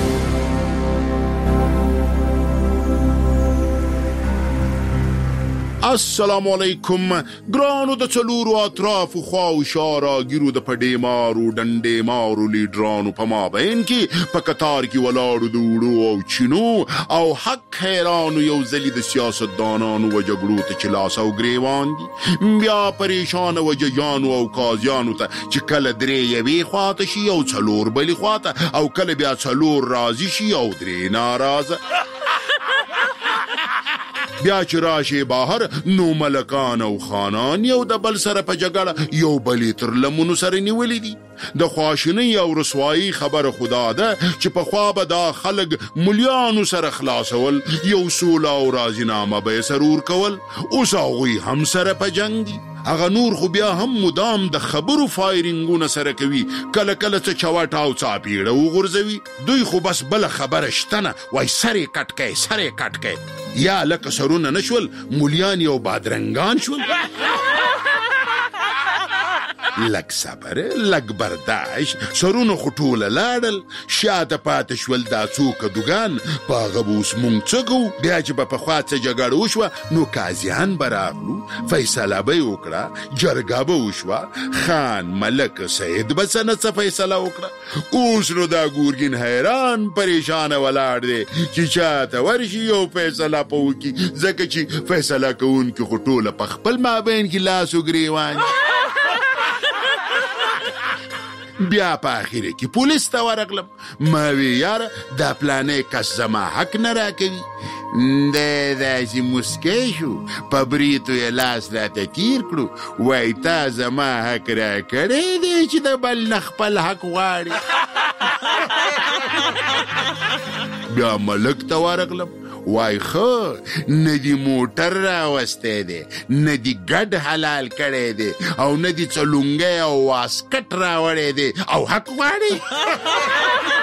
السلام علیکم ګرانو د څلورو اطراف خو او اشاره ګیرو د پډې مارو ډنډې مارو لیډرانو په مابین کې په قطار کې ولاړو دوړو او چینو او حق حیرانو یو ځلی د سیاستدانانو و جګړو ته چلاس او گریوان دي بیا پریشان و ججانو او قاضیانو ته چې کله درې یوې خواته شي او څلور بلې خواته او کله بیا څلور راضي شي او درې ناراضه بیا چې راشي بهر نو ملکان او خانان یو د بل سره په جګړه یو بلې تر لمونو سره نیولې دي. د خواشنۍ او رسوایی خبره خدا ده چې په خوا به دا خلک مليانو سره خلاصول یو سوله او راضینامه به سرور کول اوس هغوی هم سره په جنگ دي. هغه نور خو بیا هم مدام د خبرو فایرینګونه سره کوي کله کله څه چواټ او چاپیړه وغورځوي دوی خو بس بل خبره شتنه وای سره کټ کوي سره کټ کوي یا لکه سرونه نشول مليان یو بادرنګان شول. لک صبر لک برداشت سرونه خطول لاړل شاته پاتې شول دا څوک دوګان پاغه بوس مونږ څګو بیا چې په خواته جګړه وشوه نو قاضیان براغلو فیصله به وکړه جرګه به وشوه خان ملک سید بسنه څه فیصله وکړه اوس نو دا ګورګین حیران پریشان ولاړ دی چې چاته ورشي یو فیصله پوکي ځکه چې فیصله کوونکي خطول په خپل مابین کې لاس وګریوان بیا په اخیره کې پولیس ته ورغلم ما وی یار دا پلانې کس زما حق نه راکوي د داسې مسکی شو په بریتو یې لاس راته تیر کړو وای تا زما حق راکړی دی چې د بل نه خپل حق غواړي. بیا ملک ته ورغلم وای خو ندی موټر راوسته دی ندی ګډ حلال کړی دی او ندی څلونګې او واسکټ راوړی دی او حق غواړي.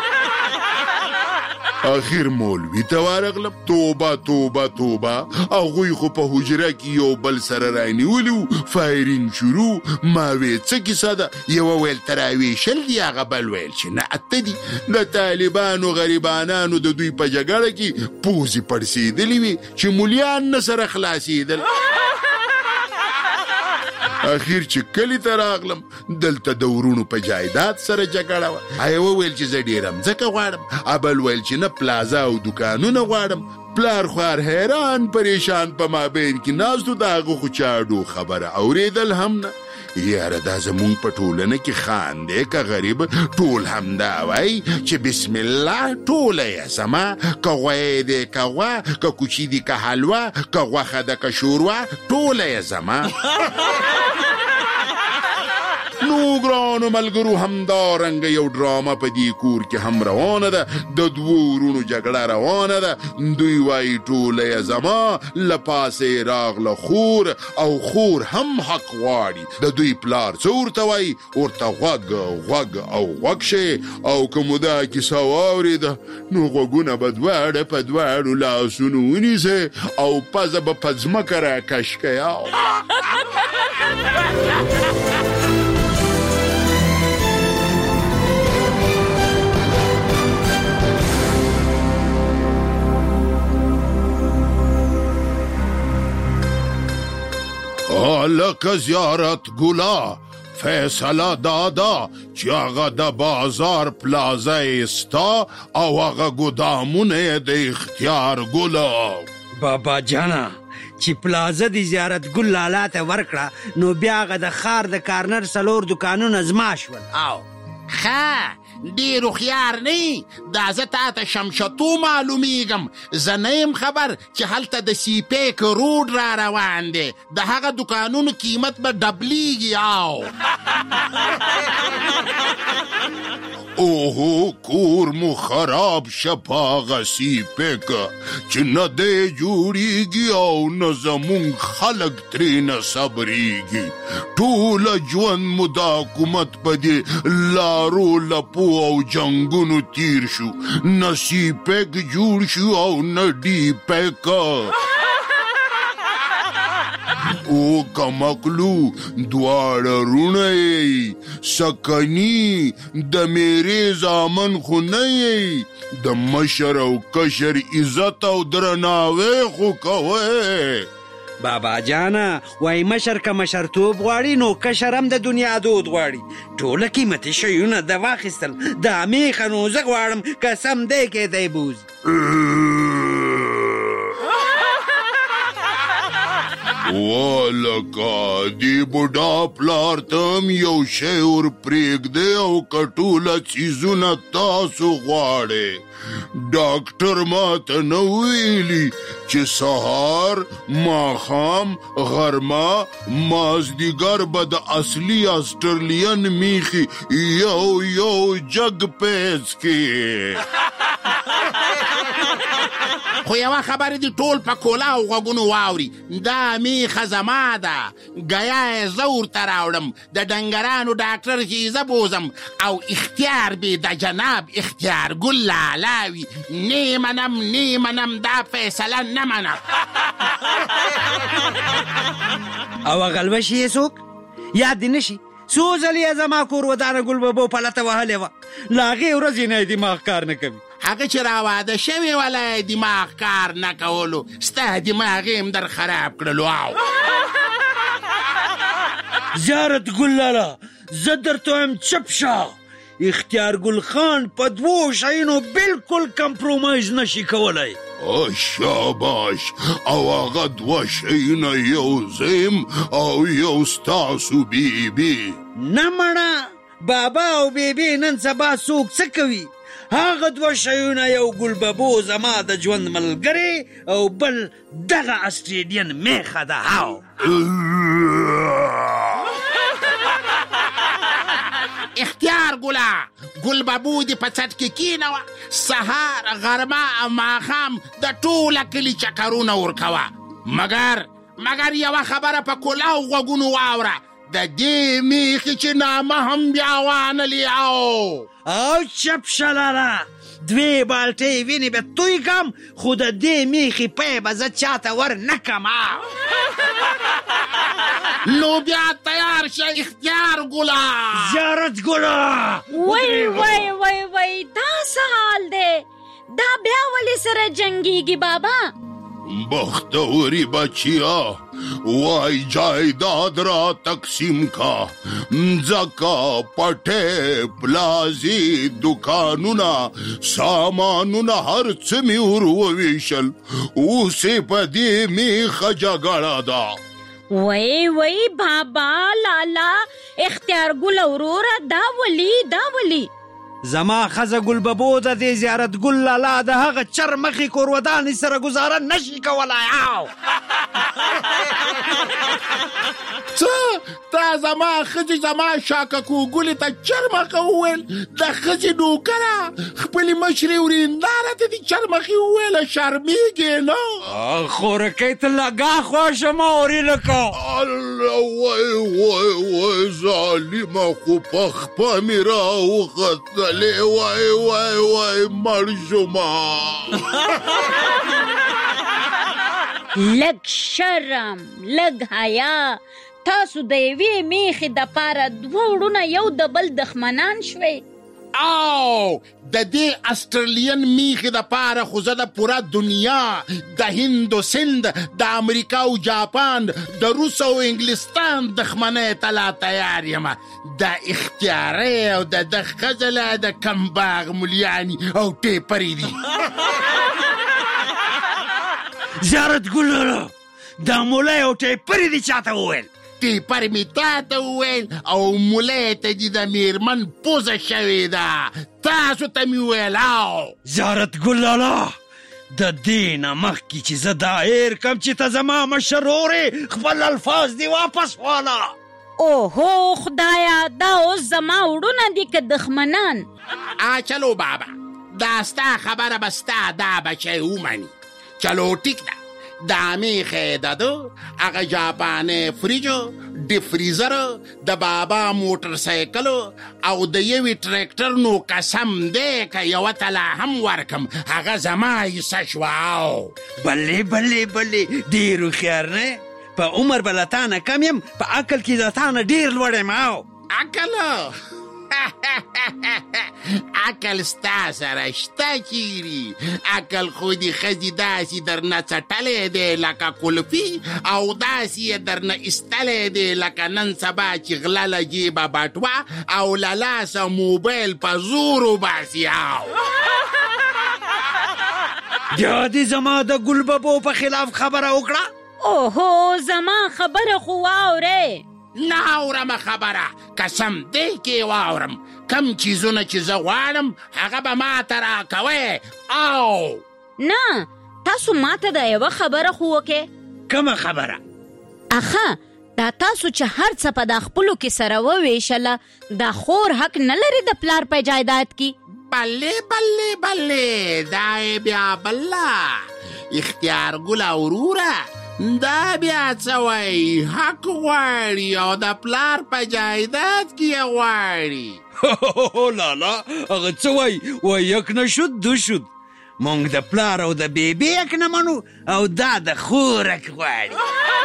اخیر مولوی ته ورغلم توبه توبه توبه هغوی خو په حجره کې یو بل سره رانیولي فایرینګ شروع ما وی څه کیسه ده یوه ویل تراویشل دي هغه بل ویل چې نه اته دي د طالبانو غریبانانو د دوی په جګړه کې پوزې پړسېدلې وي چې ملیان نه سره خلاصېدل. اخیر چې کلی ته راغلم دلته د ورونو په جایداد سره جګړه وه یوه ویل چې زه ډېر ځمکه غواړم ابل ویل چې نه پلازا او دوکانونه غواړم پلار خوار حیران پریشان په مابین کې ناستو د هغه خو چاډو خبره اورېدل هم نه یاره دا زمونږ په ټولنه کې خاندې که غریب ټول همدا وای چې بسم الله ټوله یې زما که غوی دی که غوا که کوچي دي که حلوه که غوښه ده که شوروا ټوله یې زما نو ګرانو ملګرو همدارنګه یو ډرامه په دې کور کې هم روانه ده د دوو ورونو جګړه روانه ده دوی وایي ټوله یې زما له پاسې راغله خور او خور هم حق غواړي د دوی پلار څه ورته وایي ورته غوږ غوږ او غوږ شي او که مو دا کیسه واورېده نو غوږونه به دواړه په دواړو لاسونو ونیسئ او پزه به په ځمکه راکش کئ لکه زیارت ګلا فیصله دادا چې هغه د بازار پلازه ستا او هغه ګدامونه د اختیار ګلا بابا جانا چې پلازه د زیارت ګل لالا ته ورکړه نو بیا هغه د ښار د کارنر څلور دوکانونه زما شول او ښه ډېر هوښیار نه دا زه تا ته شمشتو معلومیږم زه نه یم خبر چې هلته د سیپیک روډ را روان دی د هغه دوکانونو قیمت به ډبلیږي او اوهو کور مو خراب شه په هغه سیپیک چې نه دی جوړیږي او نه زمونږ خلک ترېنه صبریږي ټوله ژوند مو د حکومت په دې لارو لپو او جنگونو تیر شو نه سیپیک جوړ شو او نه ډی پیک او کمکلو دواړه رونه یې سکنی د میرې زامن خو نه یې د مشر او کشر عزت او درناوی خو کوئ بابا جانا وای مشر که مشرتوب غواړي نو کشر هم د دنیا دود غواړي ټوله قیمتي شیونه د واخیستل دا میخه نو زه غواړم قسم دی کې دی بوز والکه دی بوډا پلار تم یو شی ور پرېږدی او که ټوله څیزونه تاسو غواړئ ډاکټر ماته نه ویلي چې سهار ماښام غرمه مازدیګر به د اصلي اسټرلین میخي یو یو جګ پیس کې خو یوه خبره دي ټول په کولا او غوږونو واوري دا میخه زما ده ګیا یې زه ورته راوړم د ډنګرانو ډاکټر چې زه بوزم او اختیار به د جناب اختیار ګل لالا وي نه منم نه منم دا فیصله نه منم او غلبشي یې څوک یاد دې نشي څو ځلې یې زما کور ودانه ګل ببو پلته وهلې وه له هغې ورځې نه یې دماغ کار نه کوي هغه چې راواده شوې ولی دماغ کار نه کولو ستا دماغ یې هم در خراب کړلو او زیارت ګل لالا زه درته وایم چپ شه اختیار ګل خان په دوو شیانو بلکل کمپرومایز نشي کولی شاباش او هغه دوه شیونه یو زم او یو ستاسو بیبي نه مړه بابا او بیبي نن سبا څوک څه کوي هغه دوه شیونه یو ګل ببو زما د ژوند ملګری او بل دغه اسټریډین میخه ده هاو اختیار ګله ګل ببو دې په څټ کې کینوه سهار غرمه او ماښام د ټوله کلي چکرونه ورکوه مګر مګر یوه خبره په کلاو غوږونو واوره د دې میخې چې نامه هم بیا وانلي او او چپ شلاله دوی بالټې وینې به توی کم خو د دې میخې پی به زه چاته ور نه کم نو بیا تیار شه اختیار ګله زیارت ګله وای وای وای وای دا څه حال دی دا بیا ولې سره جنګیږي بابا بختوری بچیا وای جایداد را تقسیم کا مځکه پټې پلازې دوکانونه سامانونه هر څه مې ور وویشل اوس یې په دې میخه جګړه ده وای وای بابا لالا اختیار ګل وروره دا ولی دا ولی زما خزه ګل ببو د دې زیارت ګل لالا د هغه چرمخي کورودانې سره گزاره نشي کولای. او څه تا زما خځې زما شاککو ګلې ته چرمخه وویل؟ د خځې نوکره خپلې مشرې ورېنداره ته دې چرمخي وویله؟ شرمېږې نه؟ خورکۍ ته لګا خوښه مه اوري لکه الله وای وای وای ظالمه خو پخپه مې راوختلې وای وای وای مړ شومه. لږ شرم لږ حیا تاسو د یوې میخې دپاره دوه وړونه یو د بل دښمنان شوئ. او د دې استرالین میخې دپاره خو زه د پوره دنیا د هند و سند د امریکا او جاپان د روس او انګلستان دښمنۍ ته لا تیار یم. د اختیارۍ او د ده ښځله د کمباغ ملیاني او ټیپرې دي. زیارت ګل دا مولی او ټیپرې دي چاته وویل؟ ټیپر مې تا ته وویل او مولی ته دې د میرمن پوزه شوې ده. تاسو ته مې وویل. او زیارت ګل لالا د دې نه مخکې چې زه دا هیر کم چې ته زما مشر ورې خپل الفاظ دې واپس واله. اوهو خدایا دا اوس زما وړونه دي که دښمنان؟ آ چلو بابا دا ستا خبره به ستا دا بچی ومني. چلو ټیک ده دا میخې د ده هغه جاپاني فریجو د فریزر د بابا موټر سایکلو او د یوې ټریکټر نو قسم دی که یوه تله هم ورکم هغه زما حصه شوه. او بلې بلې بلې ډېر هوښیار نه په عمر به له تا نه کم یم په عقل کې د تا نه ډېر لوړ یم. او عقل عقل ستا سره شته چیري؟ عقل خو دې ښځې داسې درنه څټلی دی لکه کلفي او داسې یې درنه ایستلی دی لکه نن سبا چې غله له جیبه بټوه او له لاسه موبایل په زور وباسي. او بیا دې زما د ګل ببو په خلاف خبره وکړه؟ اوهو زما خبره خو واورئ. نه اورم خبره قسم دی کې واورم. کم چیزونه چې زه غواړم هغه به ما ته راکوئ. او نه تاسو ما ته د یوه خبره خو وکئ. کومه خبره؟ اخه دا تاسو چې هر څه په دا خپلو کې سره وویشله دا خور حق نه لري د پلار په جایداد کې؟ بلې بلې بلې دا یې بیا بله اختیار ګله وروره دا بیا څه وایي حق غواړي او د پلار په جایداد کې یې غواړي. لالا هغه څه وایي وایي یک نه شد دو شد. مونږ د پلار او د بیبي حق نه منو او دا د خور حق غواړي.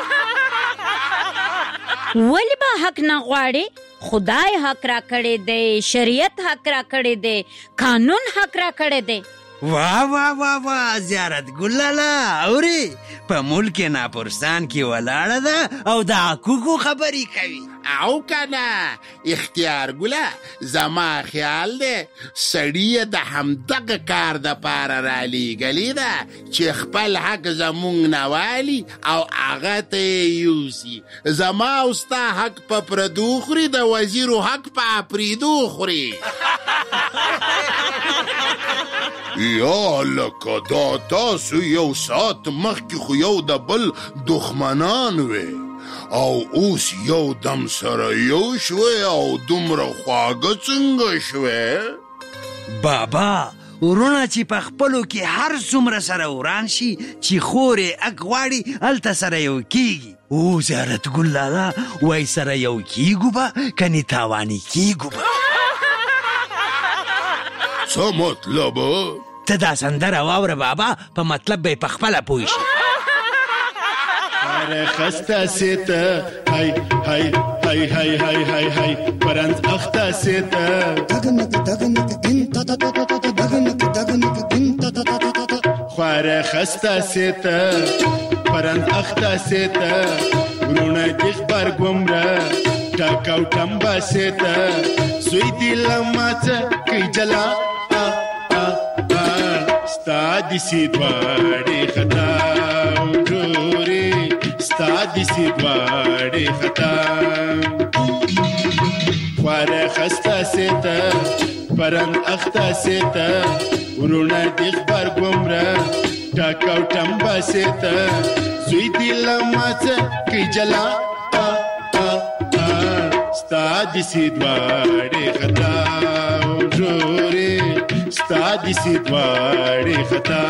ولې به حق نه غواړي؟ خدای حق را کړی دی، شریعت حق را کړی دی، قانون حق را کړی دی. واه واه واه واه زیارت ګل لالا اوري په ملک ناپرسان کې ولاړه ده او د حقوقو خبرې کوي. او کنه اختیار ګله زما خیال دی سړی د همدغه کار دپاره رالیږلې ده چې خپل حق زمونږ نه والي او هغه ته یې یوسي. زما او ستا حق په پردو خوري، د وزیرو حق په اپریدو خوري. یا لکه دا تاسو یو ساعت مخکې خو یو د بل دښمنان وی او اوس یو دم سره یو شوی او دومره خواږه څنګه شوی؟ بابا ورونه چې په خپلو کې هر څومره سره وران شي چې خورې اک غواړي هلته سره یو کیږي. او زیارت ګل لالا وای سره یو کیږو به کنې تاواني کیږو به. څه مطلب؟ ته دا سندره واوره بابا په مطلب به یې په خپله پوه شي. اره خسته سیته هی هی هی هی هی هی هی پرنز اخته سیته دغنک دغنک دین تا تا تا تا دغنک دغنک دین تا تا تا تا خواره خسته سیته پرنز اخته سیته ورونه دیخ بر گمره ټاکاو ټمبا سیته سوی دی لماڅه کی جلا ستا دسی دواړې خطا وګورې ستا د سیدواړې خطا خواره خسته سیته پرند اخته سیته ورونه د خبر ګمره ټاکاو ټمبه سیته زوی دی لمڅه کی جلا ستا د سیدواړې خطا جوړې ستا د سیدواړې خطا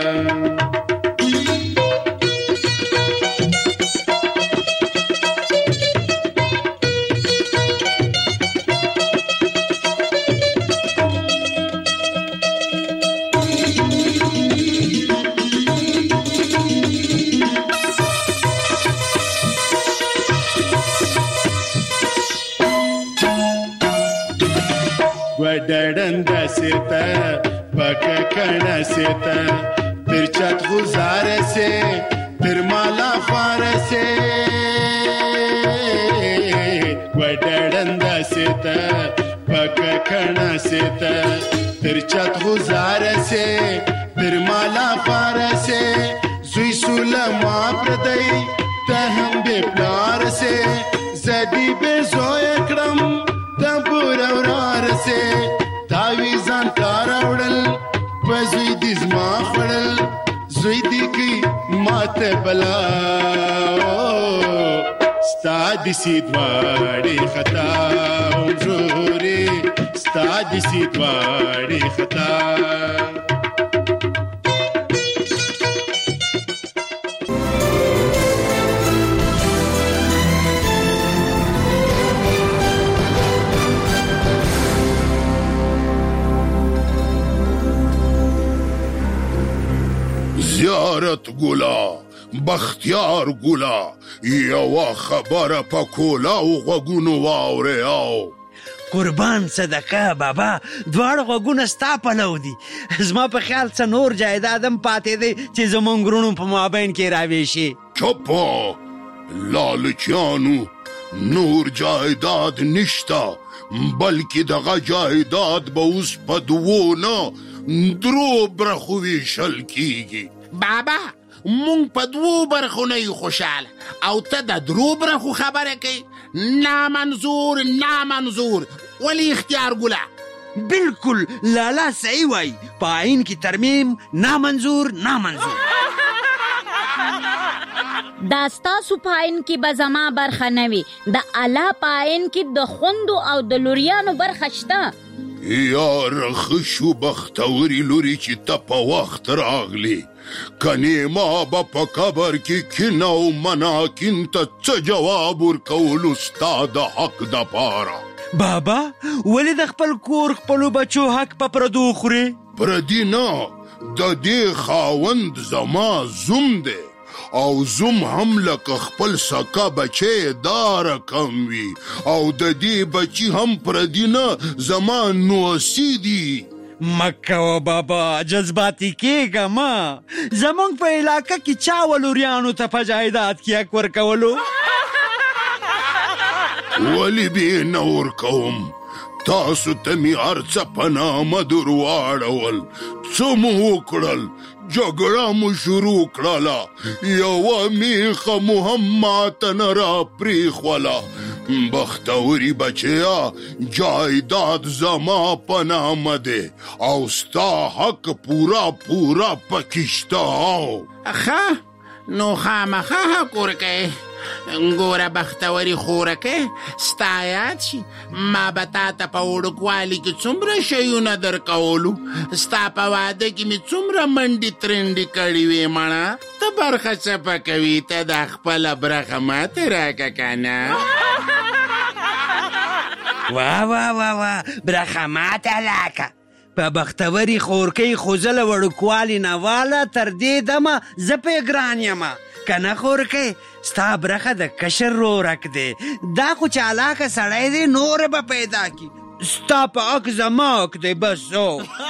ودړند سیتا پک کنا سیتا تر چت گزار سے تر مالا فار سے ودړند سیتا پک کنا سیتا تر چت گزار سے تر مالا فار سے زوی سولما پردی ته هم به پلار سے زدی به زوی کړم تبور اورار سے تاویزان تاراوڑل پزوی دی زما خڑل زوی دی کی مات بلا ستا دی سیدواڑی خطا جوری ستا دی سیدواڑی خطا زیارت ګلا بختیار ګلا یو خبره پکولا او غوګونو واوري او قربان صدقه بابا دواړه غوګونه ستا پلو دي زما په خیال څه نور جایدادم پاتې دی چې زمونږ غرونو په مابین کې راویشي چوپا لالچیانو نور جایداد نشتا بلکې دغه جایداد به اوس په دوو نه درو برخو ویشل کیږي بابا مونږ په دوو برخو نه یو خوشحاله او ته د درو برخو خبره کوي نامنظور نامنظور ولی اختیار ګله بالکل لالا صحیح وای په آئین کې ترمیم نامنظور نامنظور دا ستاسو په آئین کې به زما برخه نه وي د الله په آئین کې د خوندو او د لوریانو برخه شته یار خشو بختوري لوري چې ته په وخت راغلی کنی ما با په قبر کې کینه او مناکین ته څه جواب ورکولو ستا د حق دپاره بابا ولې د خپل کور خپلو بچو حق په پردو خورې پردي نه د دې خاوند زما زوم دی او زوم هم لکه خپل سکا بچی دار کم وي او د دې بچی هم پردي نه زما نوسی دي مکه و بابا جذباتی کېږه ما زمونږ په علاقه کې چا ولوریانو ته په جایداد کې حق ورکولو ولې به نه ورکوم تاسو ته مې هر څه په نامه در واړول څه مو وکړل جګړه مو شروع کړله یوه میخه مو هم ماته نه راپرېښوله بختوري بچیا جایداد زما په نامه دی او ستا حق پورا پورا پکې شته ښه نو خامخا حق ورکوې ګوره بختوري خورکې ستا یاد شي ما به تا ته په وړوکوالي کې څومره شیونه درکولو ستا په واده کې مې څومره منډې ترنډې کړې وې مړه ته برخه څپه کوي ته دا خپله برخه ماته راکه که نه وا وا وا وا برخه ماته راکه په بختوري خورکۍ خو زه له وړوکوالي نه واله تر دې دمه زه پې ګران یمه که نه خورکۍ ستا برخه د کشر رورک دی دا خو چالاکه سړی دی نوره به پیدا کی ستا په حق زما حق دی بس او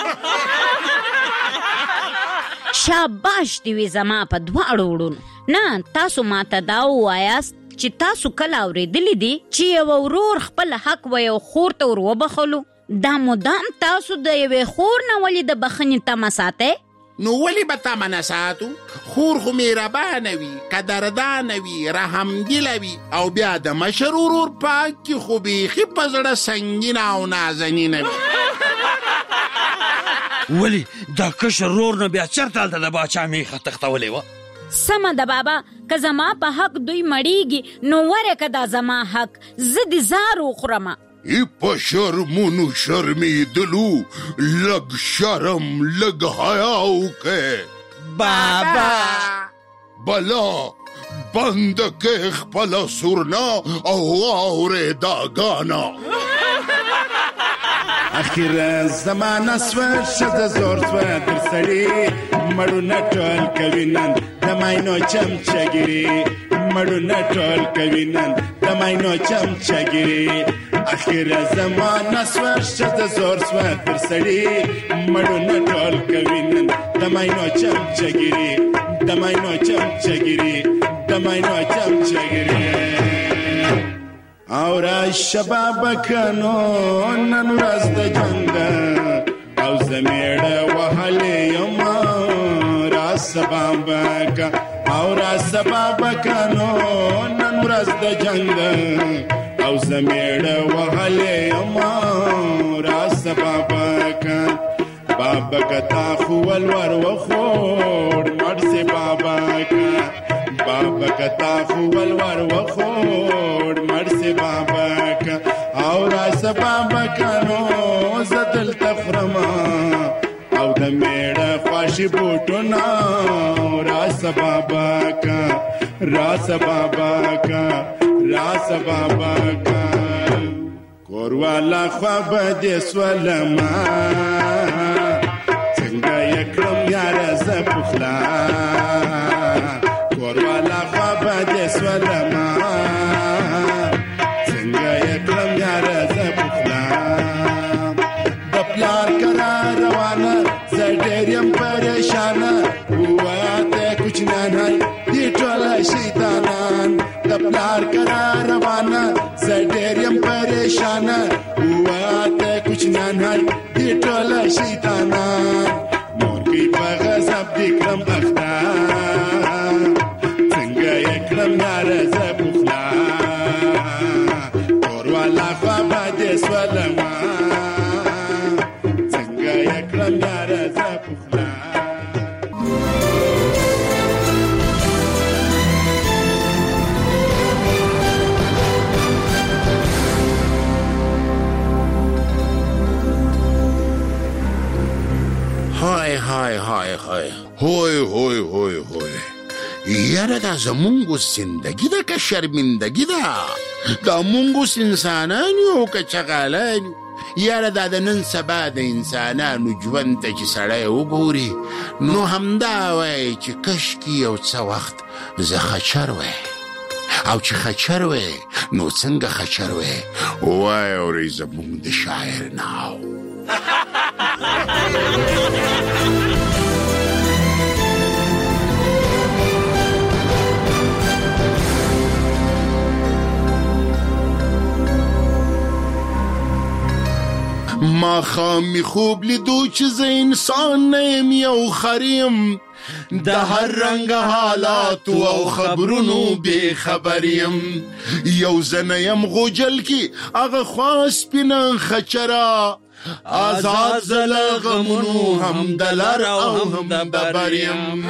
شاباش دی وي زما په دواړو وړونو نه تاسو ماته دا ووایاست چې تاسو کله اورېدلی دي چې یو ورور خپل حق و یو خور ته ور وبخلو دا مدام تاسو د یوې خور نه ولې د بخښنې تمه ساتئ نو ولی به تا منه ساتو؟ خور خو مهربانه وي، قدردانه وي، رحمدله وي، او بیا د مشر ورور پاک کې خو بیخي په زړه سنګینه او نازنینه وي. ولی دا کشر رور نه بیا چرته هلته د باچا میخه تختولې وه؟ سمه ده بابا، که زما په حق دوی مړیږي نو وره که دا زما حق، زه د زار وخورمه. ای په شرمونو شرمیدلو لږ شرم لږ حیا وکړې. بابا بلا بند کې خپله سورنا او واورې دا ګانا. اخیر زمانه سوه ښځه زور سوه در سړي مړونه ټول کوي نن د ماینو چمچګیري مړونه ټول کوي نن د ماینو چمچګیري. اخیر زمانه سوه ښځه زور سوه در سړي مړونه ټول کوي نن د ماینو چمچګیري د ماینو چمچګیري د ماینو چمچګیري. او را شباب کنو نن ورځ د جنګ او زمیړه وهلې یم را سباب کا او را سباب کنو نن ورځ د جنګ او زمیړه وهلې یم را سباب کا. بابا کتا خو ولور وخور مړ سي بابا کا بابا کتا خو ولور وخور مړ سي بابا کا. او راس بابا کنو زدل تخرما او د میړه خواشي بوټونه راس بابا کا راس بابا کا راس بابا کا. کوروالا خواب دې سولما څنګه یکرم یار ز پخلا. کوروالا خواب دې سولما څنګه یکرم یار ز پخلا. د پلار کرا روانه زه ډېر یم پریشانه واته کوچنان هاي دې ټول شیطانان. د پلار کرا روانه زه ډېر یم پریشانه واته کوچنان هاي دې ټول شیطانان. مورګي په غضب دې کړم اخته څنګه یې کړم نارضه بخلا. کوروالا خوابه دې سولما څنګه یې کړم نارضه بخلا. های های های های های های های های یاره دا زمونگو زندگی دا که شرمندگی دا دا مونگوس انسانانیو که چغالانیو. یاره دا دا نن سبا دا انسانانو جوان تا چی سڑای وگوری نو همدا وی چی کشکی یو چه وقت زه خچر وی او چی خچر وی نو څنګه خچر وی وای اوری زمونگ دا شاعر ناو. ما خامی خوب لیدو چې زه انسان نیم یو خریم د هر رنګ حالات او خبرونو بے خبریم. یو زنه یم غوجل کی هغه خواست پینه خچرا آزاد زل غمونو هم دلر او هم دبریم.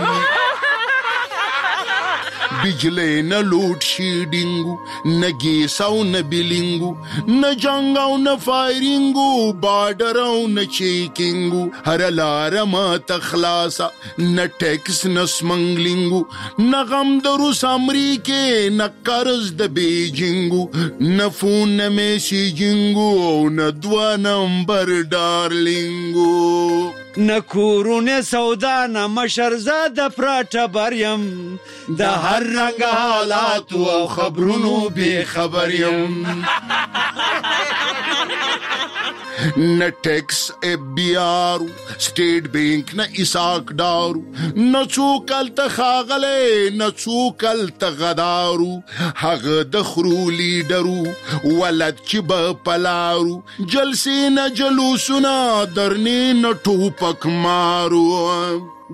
بجلی نه لوډ شیډینګو نه ګیس او نه بیلینګو نه جنګ او نه فایرینګو بارډر او نه چیکینګو هر لاره ماته خلاصه نه ټیکس نه سمنګلینګو نه غم د روس امریکې نه قرض د بیجینګو نه فون نه میسیجینګو او نه دوه نمبر ډارلینګو. نه کورونه سودا نه مشرزاده پراټه بریم د هر رنګ حالات او خبرونو بے خبریم. نه ټیکس اف بی آرو سټیټ بینک نه اساک دارو نه څوک هلته ښاغلی نه څوک هلته غدارو. هغه د خرو لیډرو ولد چې به پلارو جلسې نه جلوسونه درنې نه ټوپک مارو.